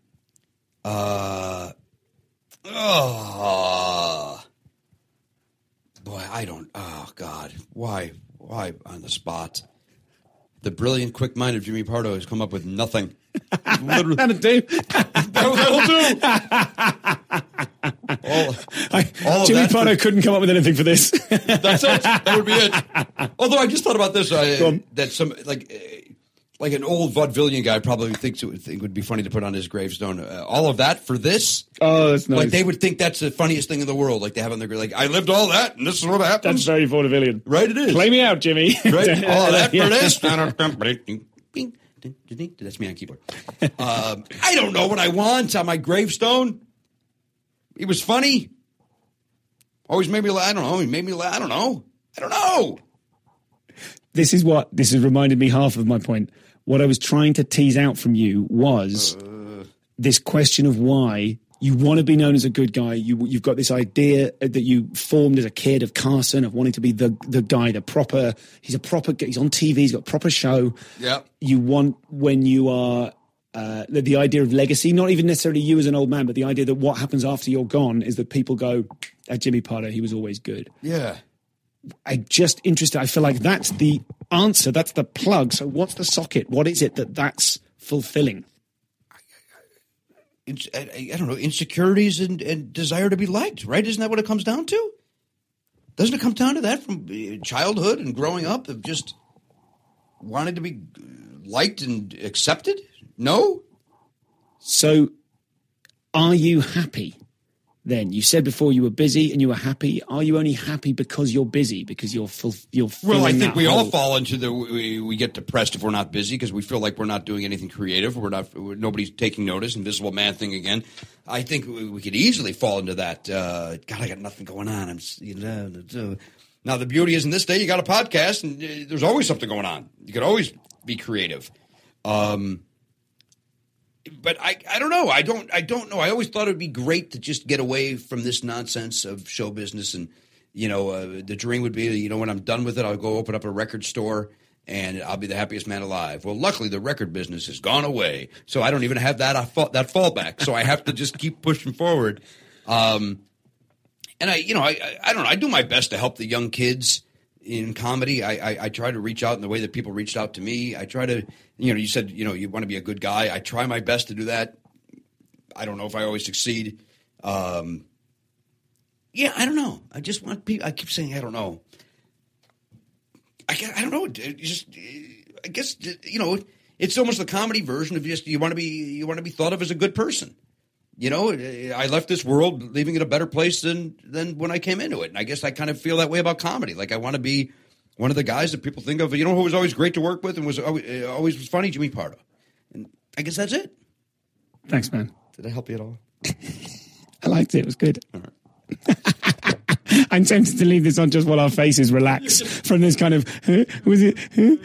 Uh, oh, boy, I don't, oh, God, why, why on the spot? The brilliant, quick mind of Jimmy Pardo has come up with nothing. Literally. That'll do. That'll do. all, I, all of Jimmy that Pardo for- couldn't come up with anything for this. That's it. That would be it. Although I just thought about this, Go uh, on. that some like uh, like an old vaudevillian guy probably thinks it would think would be funny to put on his gravestone. Uh, all of that for this, Oh, that's nice. like they would think that's the funniest thing in the world. Like they have on their gra- like I lived all that, and this is what happened. That's very vaudevillian. Right, it is. Play me out, Jimmy. Right, all of that for Yeah. this. That's me on keyboard. Um, I don't know what I want on my gravestone. He was funny. Always made me laugh. I don't know. He made me laugh. I don't know. I don't know. This is what this has reminded me half of my point. What I was trying to tease out from you was Uh. this question of why you want to be known as a good guy. You, you've got this idea that you formed as a kid of Carson, of wanting to be the the guy, the proper. He's a proper. He's on T V. He's got a proper show. Yep. You want when you are. Uh, the, the idea of legacy, not even necessarily you as an old man, but the idea that what happens after you're gone is that people go, at Jimmy Pardo, he was always good. Yeah. I just interested. I feel like that's the answer. That's the plug. So what's the socket? What is it that that's fulfilling? It's, I, I don't know, insecurities and, and desire to be liked, right? Isn't that what it comes down to? Doesn't it come down to that from childhood and growing up of just wanting to be liked and accepted? No? So are you happy? then? You said before you were busy and you were happy. Are you only happy because you're busy, because you're full, you're Well, I think we hole? all fall into the, we, we get depressed if we're not busy because we feel like we're not doing anything creative. We're not, we're, nobody's taking notice, invisible man thing again. I think we, we could easily fall into that. Uh, God, I got nothing going on. I'm, you know, now the beauty is in this day, you got a podcast and uh, there's always something going on. You could always be creative. Um, But I, I don't know. I don't I don't know. I always thought it would be great to just get away from this nonsense of show business. And, you know, uh, the dream would be, you know, when I'm done with it, I'll go open up a record store and I'll be the happiest man alive. Well, luckily, the record business has gone away. So I don't even have that that fallback. So I have to just keep pushing forward. Um, and, I, you know, I, I don't know. I do my best to help the young kids in comedy. I, I, I try to reach out in the way that people reached out to me. I try to, you know, you said, you know, you want to be a good guy. I try my best to do that. I don't know if I always succeed. Um, yeah, I don't know. I just want people, I keep saying, I don't know. I, I don't know. It just, I guess, you know, it's almost the comedy version of just, you want to be, you want to be thought of as a good person. You know, I left this world leaving it a better place than than when I came into it. And I guess I kind of feel that way about comedy. Like I want to be one of the guys that people think of, you know, who was always great to work with and was always, always was funny, Jimmy Pardo. And I guess that's it. Thanks, man. Did I help you at all? I liked it. It was good. All right. I'm tempted to leave this on just while our faces relax from this kind of, huh? Was it? Huh?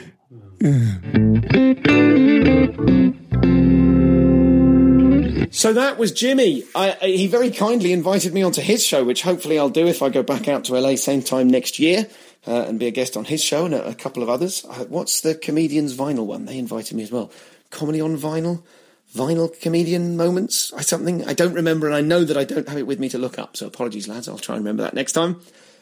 So that was Jimmy. I, I, he very kindly invited me onto his show, which hopefully I'll do if I go back out to L A same time next year uh, and be a guest on his show and a, a couple of others. Uh, what's the Comedians Vinyl one? They invited me as well. Comedy on Vinyl? Vinyl Comedian Moments? Or something? I don't remember, and I know that I don't have it with me to look up, so apologies, lads. I'll try and remember that next time.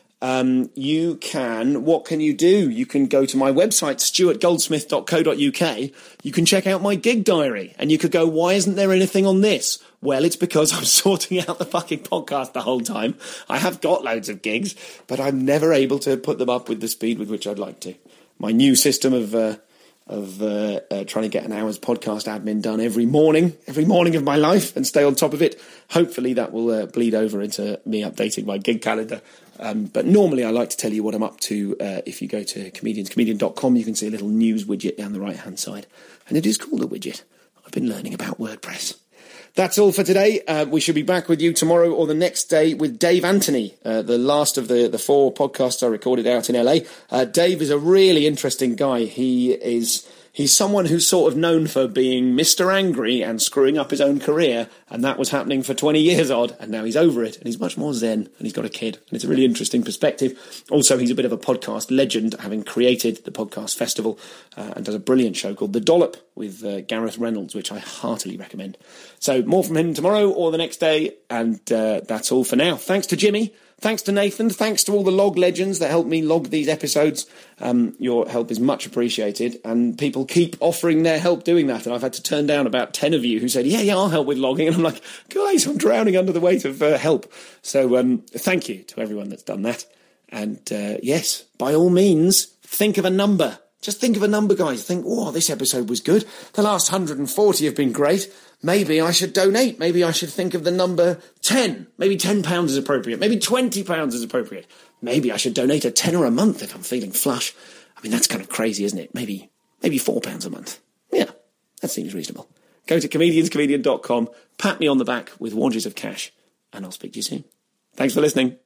Um, you can, what can you do? You can go to my website, stuart goldsmith dot co dot uk. You can check out my gig diary and you could go, why isn't there anything on this? Well, it's because I'm sorting out the fucking podcast the whole time. I have got loads of gigs, but I'm never able to put them up with the speed with which I'd like to. My new system of, uh, of uh, uh, trying to get an hour's podcast admin done every morning, every morning of my life and stay on top of it. Hopefully that will uh, bleed over into me updating my gig calendar. Um, but normally I like to tell you what I'm up to. Uh, if you go to comedians comedian dot com, you can see a little news widget down the right-hand side. And it is called a widget. I've been learning about WordPress. That's all for today. Uh, we should be back with you tomorrow or the next day with Dave Anthony, uh, the last of the, the four podcasts I recorded out in L A. Uh, Dave is a really interesting guy. He is... He's someone who's sort of known for being Mister Angry and screwing up his own career, and that was happening for twenty years odd, and now he's over it, and he's much more zen, and he's got a kid, and it's a really interesting perspective. Also, he's a bit of a podcast legend, having created the Podcast Festival, uh, and does a brilliant show called The Dollop with uh, Gareth Reynolds, which I heartily recommend. So, more from him tomorrow or the next day, and uh, that's all for now. Thanks to Jimmy. Thanks to Nathan. Thanks to all the log legends that helped me log these episodes. Um, your help is much appreciated, and people keep offering their help doing that. And I've had to turn down about ten of you who said, yeah, yeah, I'll help with logging. And I'm like, guys, I'm drowning under the weight of uh, help. So um, thank you to everyone that's done that. And uh, yes, by all means, think of a number. Just think of a number, guys. Think, oh, this episode was good. The last one hundred forty have been great. Maybe I should donate. Maybe I should think of the number ten. Maybe ten pounds is appropriate. Maybe twenty pounds is appropriate. Maybe I should donate a tenner a month if I'm feeling flush. I mean, that's kind of crazy, isn't it? Maybe maybe four pounds a month. Yeah, that seems reasonable. Go to comedians comedian dot com, pat me on the back with wanders of cash, and I'll speak to you soon. Thanks for listening.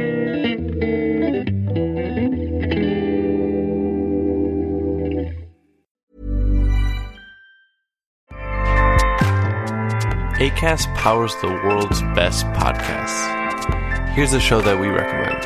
Acast powers the world's best podcasts. Here's a show that we recommend.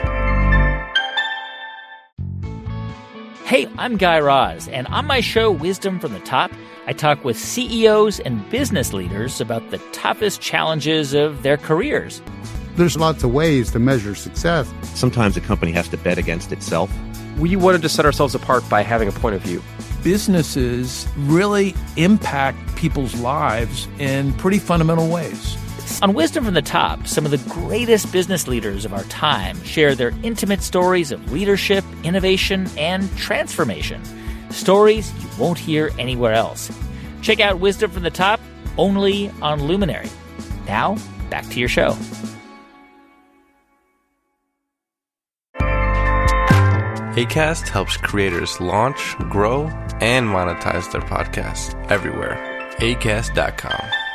Hey, I'm Guy Raz, and on my show, Wisdom from the Top, I talk with C E Os and business leaders about the toughest challenges of their careers. There's lots of ways to measure success. Sometimes a company has to bet against itself. We wanted to set ourselves apart by having a point of view. Businesses really impact people's lives in pretty fundamental ways. On Wisdom from the Top, some of the greatest business leaders of our time share their intimate stories of leadership, innovation, and transformation. Stories you won't hear anywhere else. Check out Wisdom from the Top only on Luminary. Now, back to your show. Acast helps creators launch, grow, and monetize their podcasts everywhere. acast dot com.